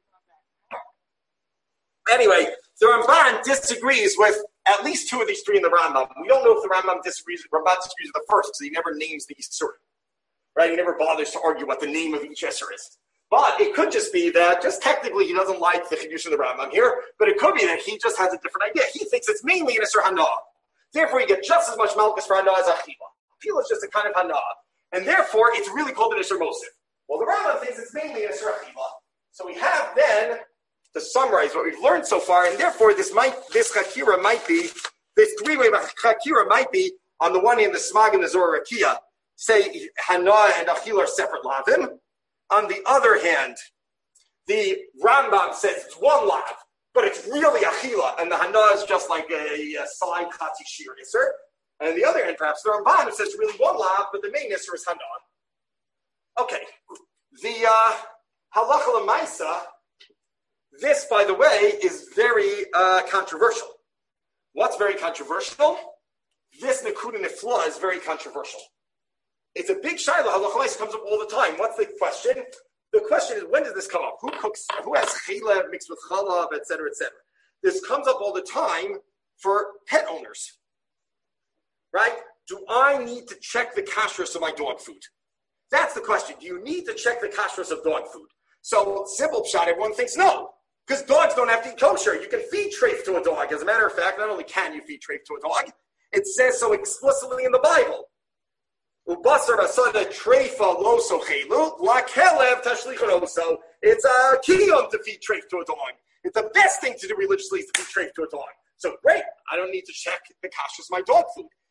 Anyway, the Ramban disagrees with at least two of these three in the Rambam. We don't know if the Ramban disagrees with the first, because he never names the Yisur. Right? He never bothers to argue what the name of each Yisur is. But it could just be that, just technically, he doesn't like the Chidush of the Rambam here, but it could be that he just has a different idea. He thinks it's mainly an Isser Hanah. Therefore, you get just as much Malchus for Hanah as Achila. Achila is just a kind of Hanah. And therefore, it's really called an Isser Mosif. Well, the Rambam thinks it's mainly an Isser Achila. So we have then to summarize what we've learned so far, and therefore this Chakira might be, this three-way Chakira might be, on the one hand, the Smag and the Zohar Rakia say Hanah and Achila are separate lavim. On the other hand, the Rambam says it's one lav, but it's really Achila, and the Hanah is just like a side Chatzi Shir Isser. And on the other hand, perhaps the Ramban says really one lav, but the main Isser is Hanah. Okay, the Halacha L'Maisa, this, by the way, is very controversial. What's very controversial? This Nekuda Nefla is very controversial. It's a big shiloh. Halacha L'Maisa comes up all the time. What's the question? The question is, when does this come up? Who cooks? Who has chalev mixed with chalav, etc., etc.? This comes up all the time for pet owners, right? Do I need to check the kashrus of my dog food? That's the question. Do you need to check the kashrus of dog food? So, simple shot, everyone thinks no, because dogs don't have to eat kosher. You can feed treif to a dog. As a matter of fact, not only can you feed treif to a dog, it says so explicitly in the Bible. Ubasar basada treifa lo sochelu la kelev tashlichon oso. It's a kiyum to feed treif to a dog. It's the best thing to do religiously is to feed treif to a dog. So great, I don't need to check the kashrus of my dog food.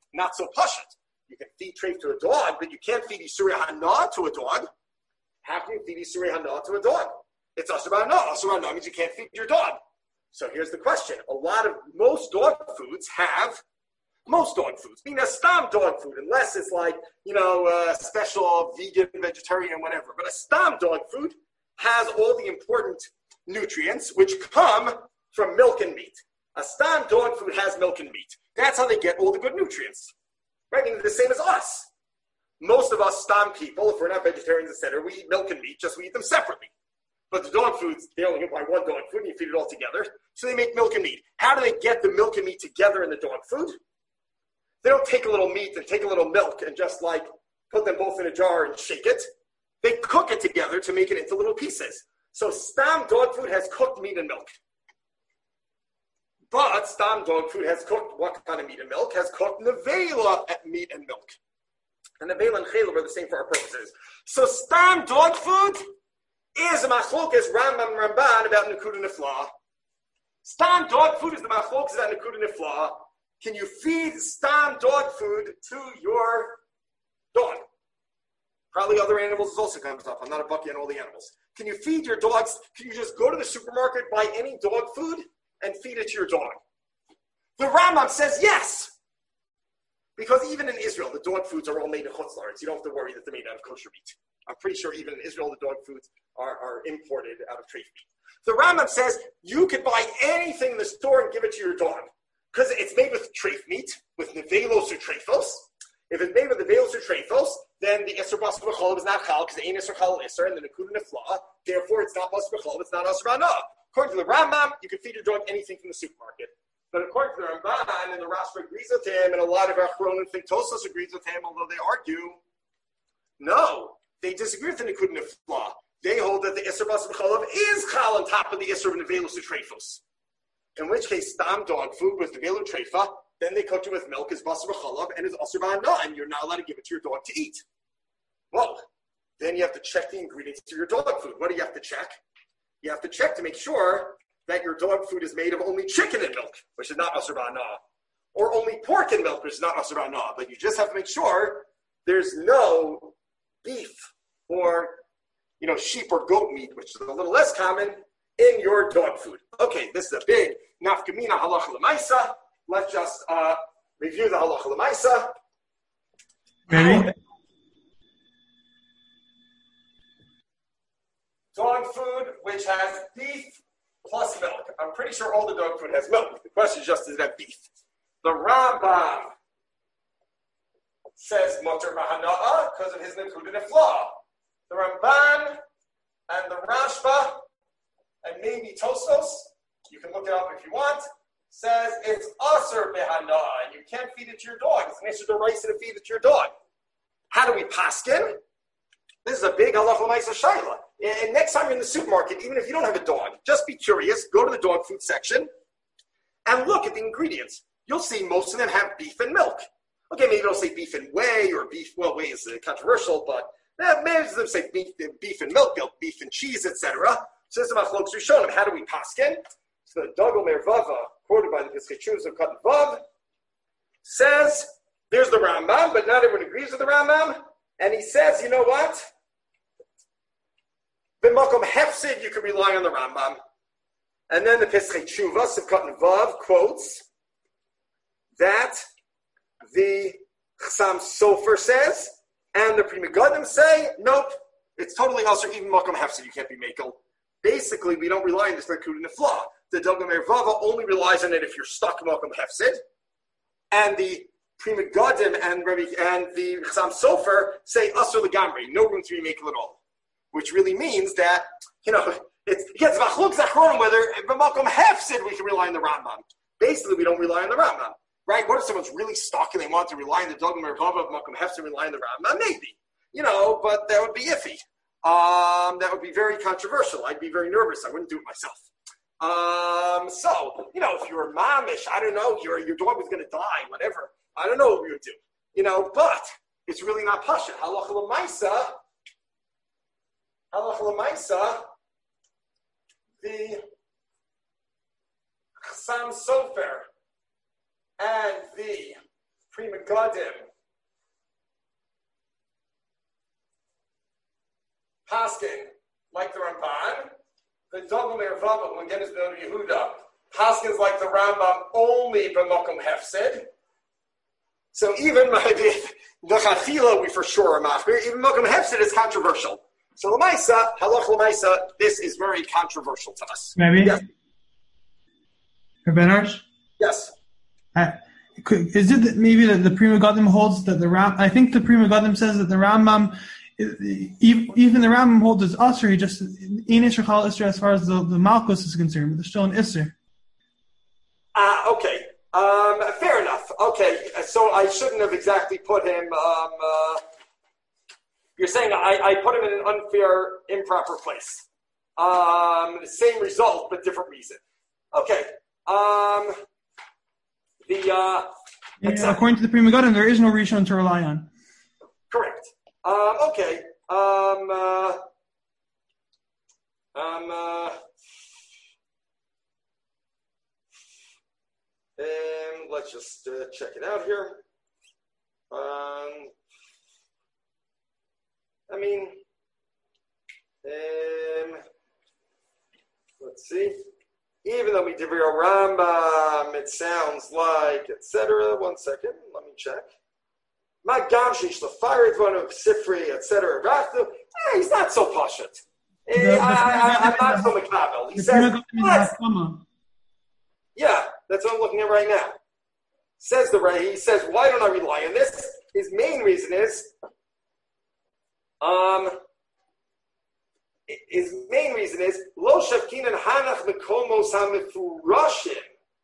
not so pashut. You can feed treif to a dog, but you can't feed Isurei Hana to a dog. How can you feed Isurei Hana to a dog? It's Asur Hana. Asur Hana means you can't feed your dog. So here's the question. Most dog foods, meaning a stam dog food, unless it's like, special vegan, vegetarian, whatever. But a stam dog food has all the important nutrients which come from milk and meat. A stam dog food has milk and meat. That's how they get all the good nutrients. Right? Meaning the same as us. Most of us stam people, if we're not vegetarians, etc., we eat milk and meat, just we eat them separately. But the dog foods, they only buy one dog food and you feed it all together. So they make milk and meat. How do they get the milk and meat together in the dog food? They don't take a little meat and take a little milk and just put them both in a jar and shake it. They cook it together to make it into little pieces. So stam dog food has cooked meat and milk. But stam dog food has cooked what kind of meat and milk? Has cooked nevela meat and milk. And nevela and chaylev are the same for our purposes. So stam dog food is a machlokas Rambam Ramban about Nakuda Nifla. Stam dog food is the machlokas about Nakuda Nifla. Can you feed stam dog food to your dog? Probably other animals also comes up. I'm not a bucky on all the animals. Can you feed your dogs? Can you just go to the supermarket, buy any dog food, and feed it to your dog? The Rambam says yes. Because even in Israel, the dog foods are all made of chutz la'aretz. You don't have to worry that they're made out of kosher meat. I'm pretty sure even in Israel, the dog foods are imported out of treif meat. The Rambam says you could buy anything in the store and give it to your dog. Because it's made with treif meat, with nevelos or treifos. If it's made with nevelos or treifos, then the Isser Basar B'Cholav is not chal, because the Ein Isser Chal Isser, and the Nakuda Nifla, therefore it's not Basar B'Cholav, it's not Asur Hana. According to the Rambam, you can feed your dog anything from the supermarket. But according to the Ramban, and the Rashba agrees with him, and a lot of Achronim think Tosas agrees with him, although they argue, no, they disagree with the Nakuda Nifla. They hold that the Isser Basar B'Cholav is chal on top of the Isser of nevelos or treifos. In which case, stam dog food with the velu treifa, then they cook it with milk as basar b'chalav and as asur b'hana, and you're not allowed to give it to your dog to eat. Well, then you have to check the ingredients to your dog food. What do you have to check? You have to check to make sure that your dog food is made of only chicken and milk, which is not asur b'hana, or only pork and milk, which is not asur b'hana. But you just have to make sure there's no beef or sheep or goat meat, which is a little less common, in your dog food. Okay, this is a big nafkamina halacha l'maisa. Let's just review the halacha l'maisa. Dog food which has beef plus milk. I'm pretty sure all the dog food has milk. The question is just, does it have beef? The Rambam says motor mahana'a because of his Nakuda Nifla. The Ramban and the Rashba and maybe Tostos, you can look it up if you want, says it's Asur B'Hana, and you can't feed it to your dog. It's an issue to rice to feed it to your dog. How do we paskin? This is a big halacha l'maisa shayla. And next time you're in the supermarket, even if you don't have a dog, just be curious, go to the dog food section, and look at the ingredients. You'll see most of them have beef and milk. Okay, maybe they'll say beef and whey, or beef, well, whey is controversial, but maybe they'll say beef and milk, beef and cheese, etc. So this is about Chlokes Rishonim. How do we paskin? So the Dagel Mervava, quoted by the Piskei Teshuvos of Katan Vav, says, there's the Rambam, but not everyone agrees with the Rambam. And he says, you know what? B'makom hefsid, you can rely on the Rambam. And then the Piskei Teshuvos of Katan Vav quotes that the Chassam Sofer says, and the Pri Megadim say, nope, it's totally also even makom hefsid, you can't be makel. Basically, we don't rely on this Nakuda Nifla. The Dagel Mervava only relies on it if you're stuck in makom hefsid. And the Pri Megadim and the Chassam Sofer say asur legamri, no room to be makel at all. Which really means that, it gets machlok zachronim whether b'makom hefsid we can rely on the Rambam. Basically, we don't rely on the Rambam. Right? What if someone's really stuck and they want to rely on the Dagel Mervava of makom hefsid, rely on the Rambam? Maybe. But that would be iffy. That would be very controversial. I'd be very nervous. I wouldn't do it myself. If you're mamish, I don't know, your dog was going to die, whatever. I don't know what we would do. But it's really not pasha. Halacha l'maisa, the Chassam Sofer and the Prima Gadim. Paskin, like the Ramban. The Dogma Mervava, who again is known to Yehuda. Paskin's like the Rambam only b'mokum hefsid. So even the Chachila, we for sure are machmir. Even mokum hefsid is controversial. So Lamaisa, halach Lamaisa, this is very controversial to us. Maybe. Yes. Benarch? Yes. Is it that maybe that the Prima Gadim holds that the Ram? I think the Prima Gadim says that the Rambam, even the Rambam holds as Asr. He just in Isser Chal Isser as far as the Malchus is concerned, but there's still an Isser. Okay. Fair enough. Okay. So I shouldn't have exactly put him. You're saying I put him in an unfair, improper place. The same result, but different reason. Okay. According to the Prima Gadim, there is no Rishon to rely on. Correct. Okay. Let's just check it out here. Let's see. Even though we did real Rambam, it sounds like, etc. 1 second, let me check. My Gamshish, the fire one of Sifri, etc. He's not so pashut. I'm not so McNabel. He says, yeah, that's what I'm looking at right now. He says, why don't I rely on this? His main reason is, Lo Shafkinan Hanach Mekomos HaMefurashim.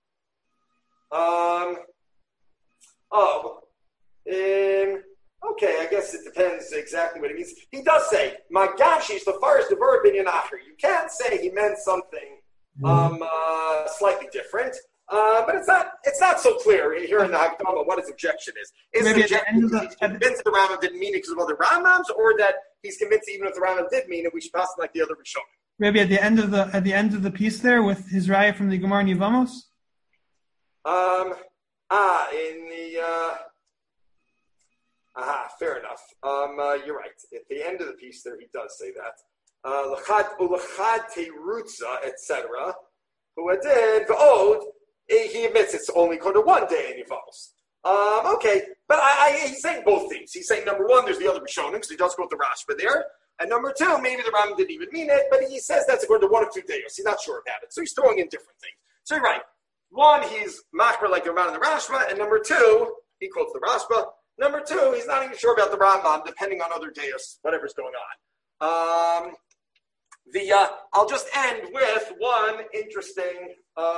Okay, I guess it depends exactly what he means. He does say, Magashish, the first the verb in Yanacher. You can't say he meant something slightly different. But it's not so clear here in the Hagdama what his objection is. Is the objection he's convinced the Rambam didn't mean it because of other Rambams, or that he's convinced even if the Rambam did mean it, we should pass it like the other Rishonim? Maybe at the end of the piece there with his raya from the Gemara in Yevamos? Fair enough. You're right. At the end of the piece there, he does say that. L'chad terutza, etc. Who did v'od? He admits it's only called 1 day in Yevamos. Okay, but he's saying both things. He's saying number one, there's the other Rishonim, because he does go with the Rashba there. And number two, maybe the Rambam didn't even mean it, but he says that's according to 1 or 2 days. He's not sure about it. So he's throwing in different things. So you're right. One, he's machmer like the Rambam and the Rashba, and number two, he quotes the Rashba. Number two, he's not even sure about the Rambam, depending on other days, whatever's going on. I'll just end with one interesting,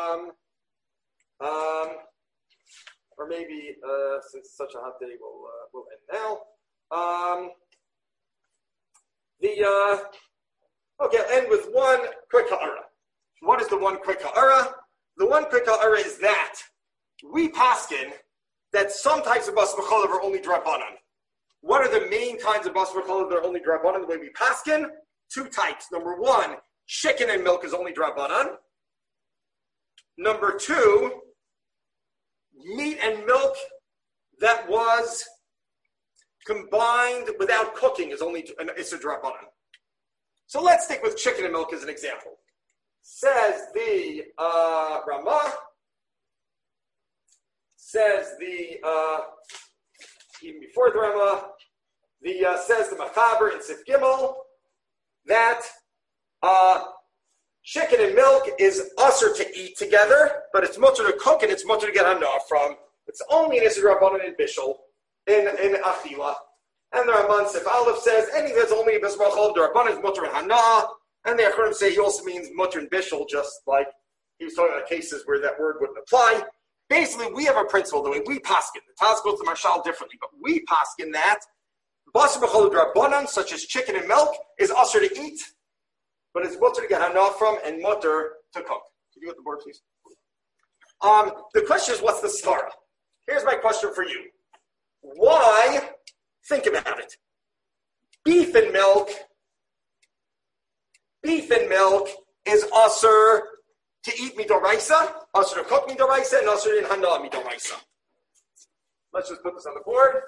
or maybe since it's such a hot day, we'll end now. Okay, I'll end with one quick ha'ara. What is the one quick ha'ara? The one quick ha'ara is that we paskin that some types of bas b'cholav are only drabanan. What are the main kinds of bas b'cholav that are only drabanan? The way we paskin, 2 types. Number one, chicken and milk is only drabanan. Number two, meat and milk that was combined without cooking is only it's a drabanan. So let's stick with chicken and milk as an example. Says the Ramah. Says the even before the Ramah, says the Machaber in Sif Gimel that chicken and milk is usher to eat together, but it's mutter to cook and it's mutter to get hana from. It's only in Isser Rabbanan in Bishul, in Achila. And the Ramban Sif Aleph says anything that's only in Bismachol, the Rabbanan is mutter and hana. And the Acharonim say he also means mutter and Bishul, just like he was talking about cases where that word wouldn't apply. Basically, we have a principle the way we paskin. The Taz goes to Marshal differently, but we paskin that basar b'chol drabanan, such as chicken and milk, is usher to eat, but it's mutter to get hana from and mutter to cook. Can you go to the board, please? The question is, what's the svara? Here's my question for you. Why? Think about it. Beef and milk is usher to eat midoraisa, usher to cook midoraisa, and usher in hana midoraisa. Let's just put this on the board.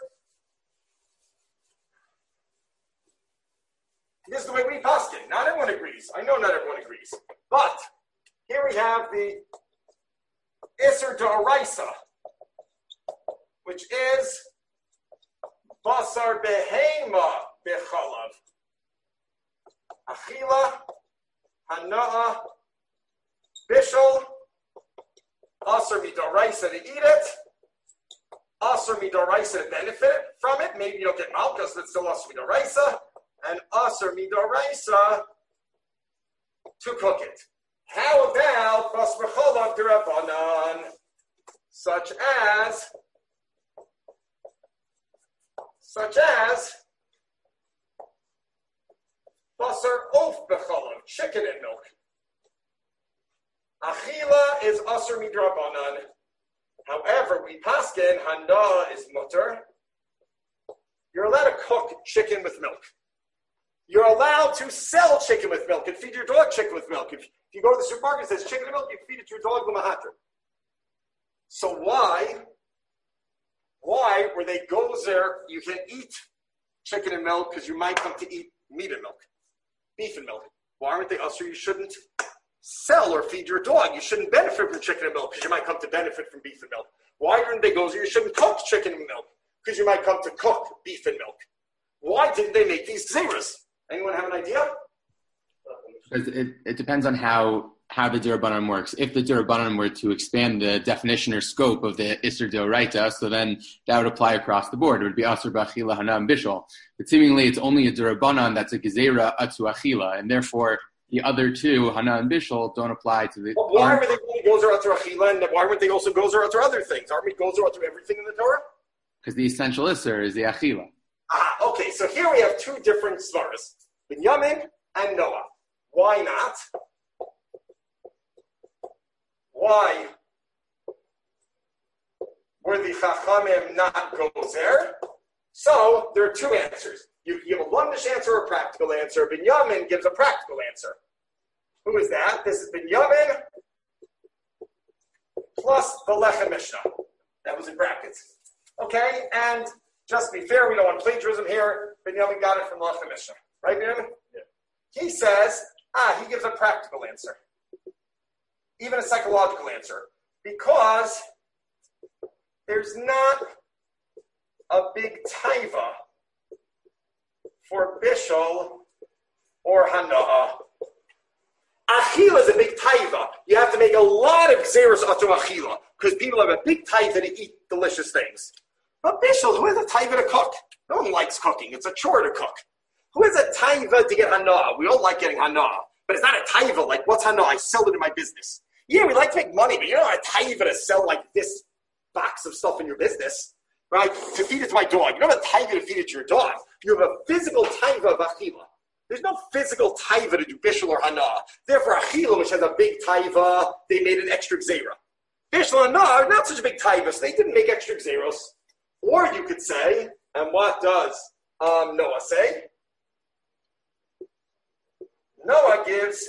This is the way we paskin. Not everyone agrees. I know not everyone agrees. But here we have the Isser D'Oraisa, which is Basar Behema Bechalav. Achila, Hana'a, Bishul, Asr Midoraisa to eat it, Asr Midoraisa to benefit from it. Maybe you don't get Malchus, but still Asr Midoraisa, and Asr Midoraisa to cook it. How about Bas B'cholav D'Rabbanan, such as Basar Of B'cholav, chicken and milk. Achila is Asr Midrabanan. However, we paskin Hana is mutter. You're allowed to cook chicken with milk. You're allowed to sell chicken with milk and feed your dog chicken with milk. If you go to the supermarket and it says chicken and milk, you feed it to your dog l'mahatr. So why were they gozer? You can eat chicken and milk because you might come to eat meat and milk, beef and milk. Why aren't they usher? You shouldn't sell or feed your dog. You shouldn't benefit from chicken and milk because you might come to benefit from beef and milk. Why aren't they gozer? You shouldn't cook chicken and milk because you might come to cook beef and milk. Why didn't they make these zeros? Anyone have an idea? Because it depends on how the D'Rabbanan works. If the D'Rabbanan were to expand the definition or scope of the Isser D'Oraita, so then that would apply across the board. It would be Asr B'Achila, Hana, and Bishul. But seemingly it's only a D'Rabbanan that's a Gezerah Atzu Achila, and therefore the other two, Hana and Bishul, don't apply to the... Well, why were they only Gozer Atzu Achila, and why weren't they also Gozer Atzu other things? Aren't we Gozer Atzu everything in the Torah? Because the essential Isser is the Achila. Okay, so here we have two different svaras, Binyamin and Noah. Why not? Why were the Chachamim not gozer? So there are two answers. You give a lundish answer or a practical answer. Binyamin gives a practical answer. Who is that? This is Binyamin plus the Lechem Mishnah. That was in brackets. Okay, and just to be fair, we don't want plagiarism here. Binyamin got it from the Lechem Mishnah. Right, Binyamin? Yeah. He says, he gives a practical answer. Even a psychological answer. Because there's not a big taiva for Bishul or Hana'a. Achila is a big taiva. You have to make a lot of Xeris Atu Achila because people have a big taiva to eat delicious things. But Bishul, who has a taiva to cook? No one likes cooking. It's a chore to cook. Who has a taiva to get Hana'a? We all like getting Hana'a. But it's not a taiva like, what's Hana'a? I sell it in my business. Yeah, we like to make money, but you're not a taiva to sell like this box of stuff in your business, right? To feed it to my dog. You don't have a taiva to feed it to your dog. You have a physical taiva of achila. There's no physical taiva to do bishul or hana. Therefore, achila, which has a big taiva, they made an extra gzera. Bishul and hana are not such a big taiva, so they didn't make extra gzeros. Or you could say, and what does Noah say? Noah gives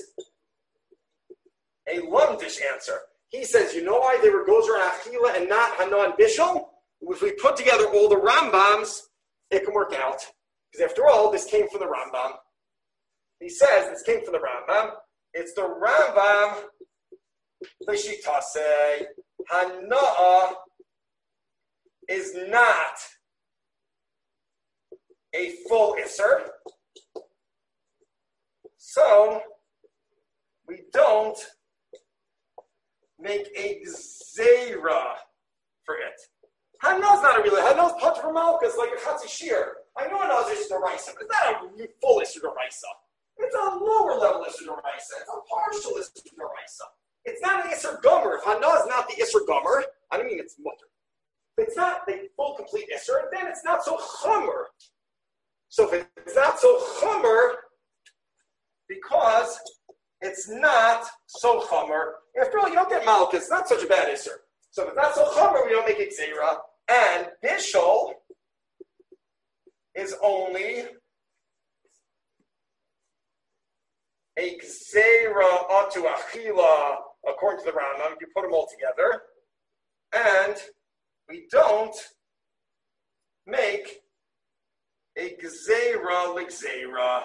a lumdish answer. He says, you know why they were gozer and achila and not hana and bishul? If we put together all the Rambams, it can work out. Because after all, this came from the Rambam. He says this came from the Rambam. It's the Rambam, L'shitase, hana is not a full isser. So, we don't make a gzera for it. Hana's not a real, Hana's punch for Malchus like a Chatzi Shir. I know Hana's Isser D'Oraisa, but it's not a full Isser D'Oraisa. It's a lower level Isser D'Oraisa. It's a partial Isser D'Oraisa. It's not an Isser Gomer. If Hana is not the Isser Gomer, I don't mean it's mutter. If it's not the full complete Isser, then it's not so Chomer. So if it's not so Chomer, because it's not so Chomer, after all, you don't get Malchus. It's not such a bad Isser. So if it's not so Chomer, we don't make it Gzeira. And Bishul is only a Gzeira onto Achila, according to the Rambam. You put them all together. And we don't make a gzeira l'gzeira.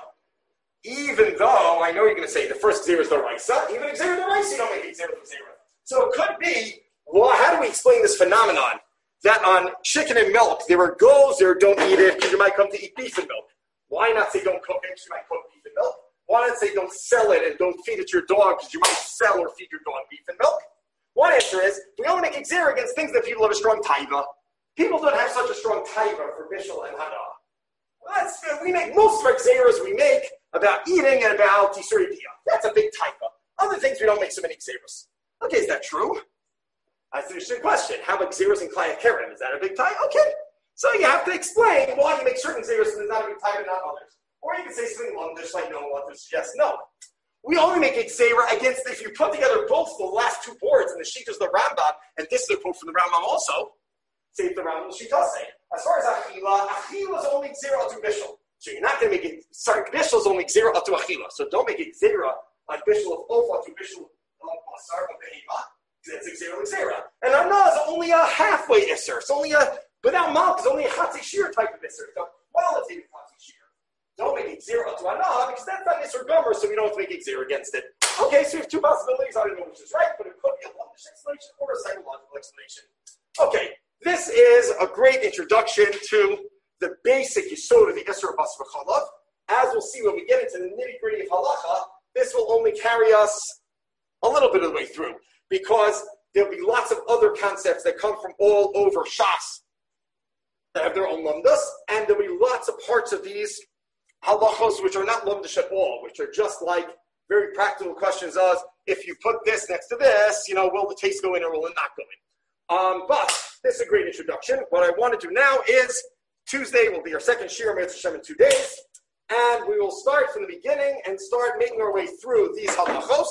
Even though I know you're going to say the first gzeira is the raisa, even gzeira the raisa, you don't make a gzeira l'gzeira. So it could be, well, how do we explain this phenomenon that on chicken and milk there are goals there don't eat it because you might come to eat beef and milk? Why not say don't cook it because you might cook beef and milk? Why not say don't sell it and don't feed it to your dog because you might sell or feed your dog beef and milk? One answer is we only make gzeira against things that people have a strong taiva. People don't have such a strong taiva for bishul and hana. We make most of our gzeiras we make about eating and about Yisuri Dia. That's a big taiva. Other things we don't make so many gzeiras. Okay, is that true? That's an interesting question. How about gzeiras and klaya keren? Is that a big taiva? Okay. So you have to explain why you make certain gzeiras and there's not a big taiva and not others. Or you can say something lundish like no one to suggest no. We only make a gzeira against, if you put together both the last two boards, and the sheet is the Rambam, and this is a quote from the Rambam also, say if the Rambam Shita say. As far as Achila is only Gzeira to Bishul. So you're not going to make it, Bishul is only Gzeira to Achila. So don't make it Gzeira on Bishul of Ofa to Bishul of Basar of Behema. That's a Gzeira. And Anah is only a halfway Isser. It's only without Malk, it's only a Chatzi Shir type of Isser. It's a qualitative Chatzi Shir. Don't make it Gzeira to Anah because that's not Isser Gomer, so we don't have to make it Gzeira against it. Okay, so we have two possibilities. I don't know which is right, but it could be a lundish explanation or a psychological explanation. Okay. This is a great introduction to the basic yesod of the Isser of Basar V'chalav. As we'll see when we get into the nitty-gritty of halacha, this will only carry us a little bit of the way through, because there'll be lots of other concepts that come from all over Shas that have their own lumdas, and there'll be lots of parts of these halachos which are not lumdish at all, which are just like very practical questions of, if you put this next to this, will the taste go in or will it not go in? But this is a great introduction. What I want to do now is Tuesday will be our second Shir Mitzvah Hashem in 2 days, and we will start from the beginning and start making our way through these halachos.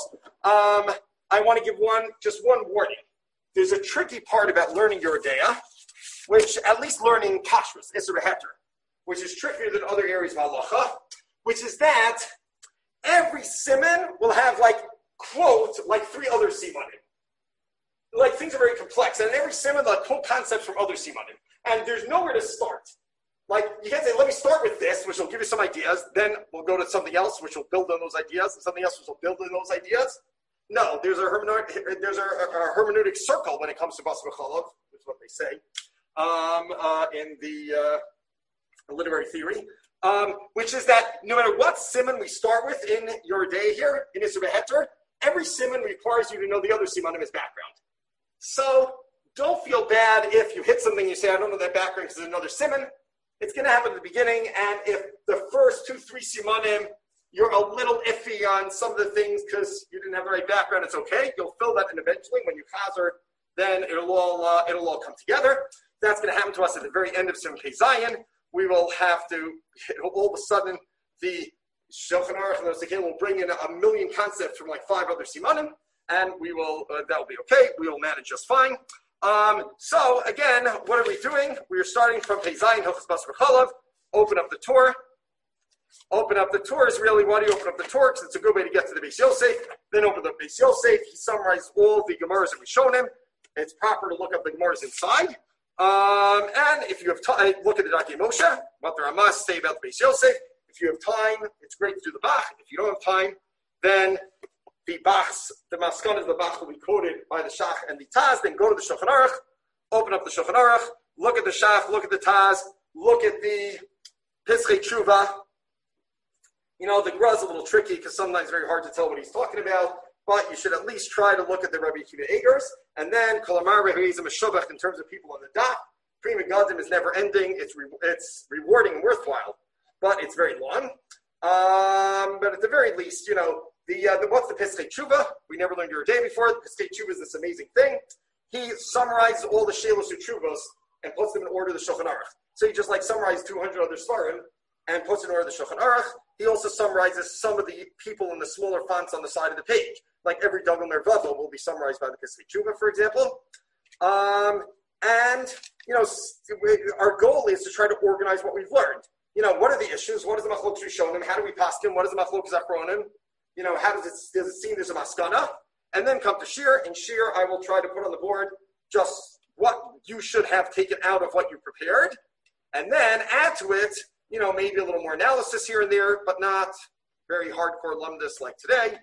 I want to give just one warning. There's a tricky part about learning Yoreh De'ah, which at least learning kashrus, Isser Heter, which is trickier than other areas of halacha, which is that every siman will have quote 3 other simanim. Things are very complex, and in every siman, quote concepts from other simanim, and there's nowhere to start. You can't say, let me start with this, which will give you some ideas, then we'll go to something else, which will build on those ideas, and something else which will build on those ideas. No, there's a hermeneutic circle when it comes to Basar V'chalav, which is what they say in the literary theory, which is that no matter what siman we start with in Yoreh De'ah here, in Isser Heter, every siman requires you to know the other simanim as background. So don't feel bad if you hit something and you say, I don't know that background because there's another siman. It's going to happen at the beginning, and if the first 2-3 simanim, you're a little iffy on some of the things because you didn't have the right background, it's okay. You'll fill that in eventually. When you chazer, then it'll all come together. That's going to happen to us at the very end of Simon Pei Zayin. We will have to, all of a sudden, the Shulchan Aruch and the Sekeh will bring in 1 million concepts from 5 other simanim, and we will, that will be okay. We will manage just fine. So again, what are we doing? We are starting from Pei Zayin, Hilchos Basar V'chalav. Open up the Torah. Open up the Torah is really, why do you open up the Torah? Because it's a good way to get to the Beis Yosef. Then open up Beis Yosef. He summarized all the Gemaras that we've shown him. It's proper to look up the Gemaras inside. And if you have time, look at the Darkei Moshe, what the Ramah say about the Beis Yosef. If you have time, it's great to do the Bach. If you don't have time, then the Maskon of the Bach will be quoted by the Shach and the Taz. Then go to the Shulchan Aruch, open up the Shulchan Aruch, look at the Shach, look at the Taz, look at the Pischei Tshuva. The Gra is a little tricky because sometimes it's very hard to tell what he's talking about, but you should at least try to look at the Rabbi Akiva Egers, and then Kol Amar Rehuizim Meshubach in terms of people on the dot. Pri Megadim is never ending. It's rewarding and worthwhile, but it's very long. But at the very least, what's the Pischei Tshuva? We never learned Yoreh De'ah before. The Pischei Tshuva is this amazing thing. He summarizes all the Shelos Utshuvos and puts them in order the Shulchan Aruch. So he just summarized 200 other Svarim and puts in order the Shulchan Aruch. He also summarizes some of the people in the smaller fonts on the side of the page. Like every Dagul Mervavo will be summarized by the Pischei Tshuva, for example. Our goal is to try to organize what we've learned. What are the issues? What is the Machlokes Rishonim? How do we pass him? What is the Machlokes Achronim? How does it seem there's a maskana? And then come to Shir. In Shir, I will try to put on the board just what you should have taken out of what you prepared. And then add to it, maybe a little more analysis here and there, but not very hardcore lumdus like today.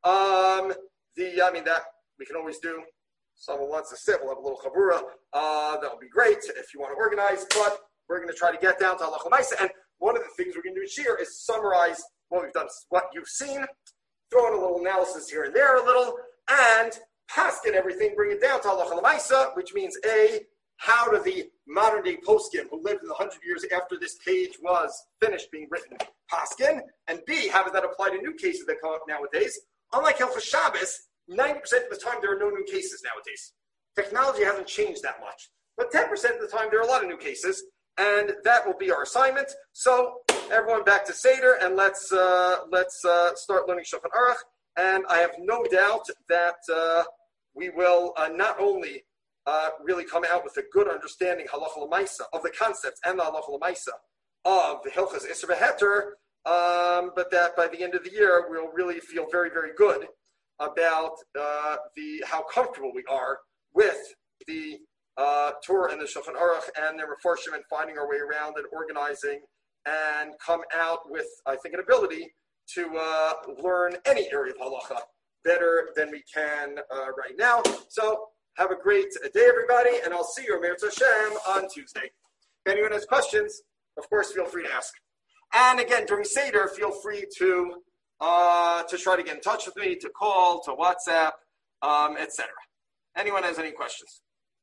That we can always do. Someone wants to sit, we'll have a little chavura. That'll be great if you want to organize, but we're going to try to get down to halacha l'maisa. And one of the things we're going to do here is summarize what we've done, what you've seen, throw in a little analysis here and there a little, and paskin everything, bring it down to halacha l'maisa, which means how do the modern day poskim who lived in the 100 years after this page was finished being written paskin, and B, how does that apply to new cases that come up nowadays? Unlike Hilchos Shabbos, 90% of the time there are no new cases nowadays. Technology hasn't changed that much, but 10% of the time there are a lot of new cases, and that will be our assignment. So everyone back to Seder, and let's start learning Shulchan Aruch. And I have no doubt that we will not only really come out with a good understanding halacha l'maisa of the concepts and the halacha l'maisa of the Hilchos Isser v'Heter, but that by the end of the year we'll really feel very, very good about how comfortable we are with the Torah and the Shulchan Aruch and the Mefarshim, and finding our way around and organizing, and come out with, I think, an ability to learn any area of halacha better than we can right now. So have a great day, everybody, and I'll see you, Meretz Hashem, on Tuesday. If anyone has questions, of course, feel free to ask. And again, during Seder, feel free to try to get in touch with me, to call, to WhatsApp, etc. Anyone has any questions?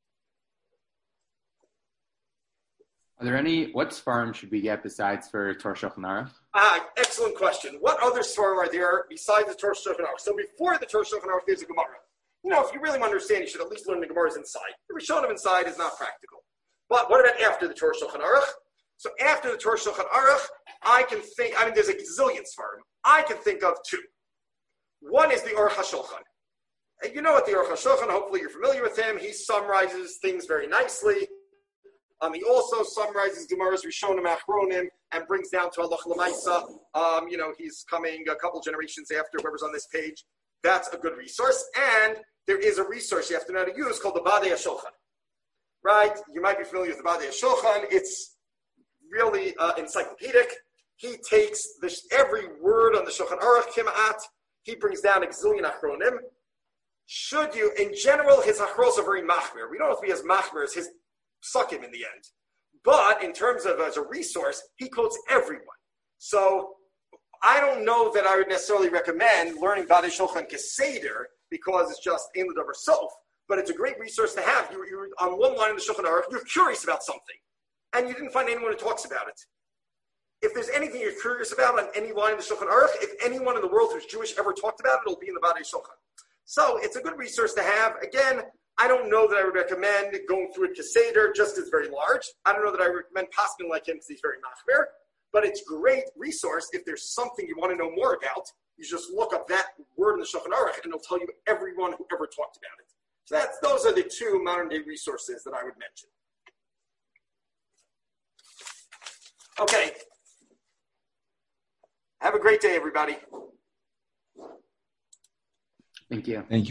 Are there what Sfarim should we get besides for Torah Shulchan Aruch? Excellent question. What other Sfarim are there besides the Torah Shulchan Aruch? So before the Torah Shulchan Aruch, there's a Gemara. If you really want to understand, you should at least learn the Gemara's inside. The Rishonim inside is not practical. But what about after the Torah Shulchan Aruch? So after the Torah Shulchan Aruch, there's a gazillion Sfarim. I can think of two. One is the Aruch HaShulchan. You know what the Aruch HaShulchan, hopefully you're familiar with him. He summarizes things very nicely. He also summarizes Gemara's Rishonim Achronim and brings down to halacha l'maisa. He's coming a couple generations after whoever's on this page. That's a good resource. And there is a resource you have to know how to use called the Badei HaShulchan. Right? You might be familiar with the Badei HaShulchan. It's really encyclopedic. He takes every word on the Shulchan Aruch Kimat. He brings down a gazillion Achronim. In general, his Achros are very machmir. We don't have to be as machmir as his suck him in the end. But in terms of as a resource, he quotes everyone. So I don't know that I would necessarily recommend learning Badei Shulchan Keseder because it's just Ein L'Davar Sof, but it's a great resource to have. You're on one line in the Shulchan Aruch, you're curious about something, and you didn't find anyone who talks about it. If there's anything you're curious about on any line in the Shulchan Aruch, if anyone in the world who's Jewish ever talked about it, it'll be in the Badei Shulchan. So it's a good resource to have. Again, I don't know that I would recommend going through it Keseder, just as very large. I don't know that I would recommend passing like him because he's very machmir, but it's a great resource. If there's something you want to know more about, you just look up that word in the Shulchan Aruch and it'll tell you everyone who ever talked about it. So those are the two modern day resources that I would mention. Okay. Have a great day, everybody. Thank you. Thank you.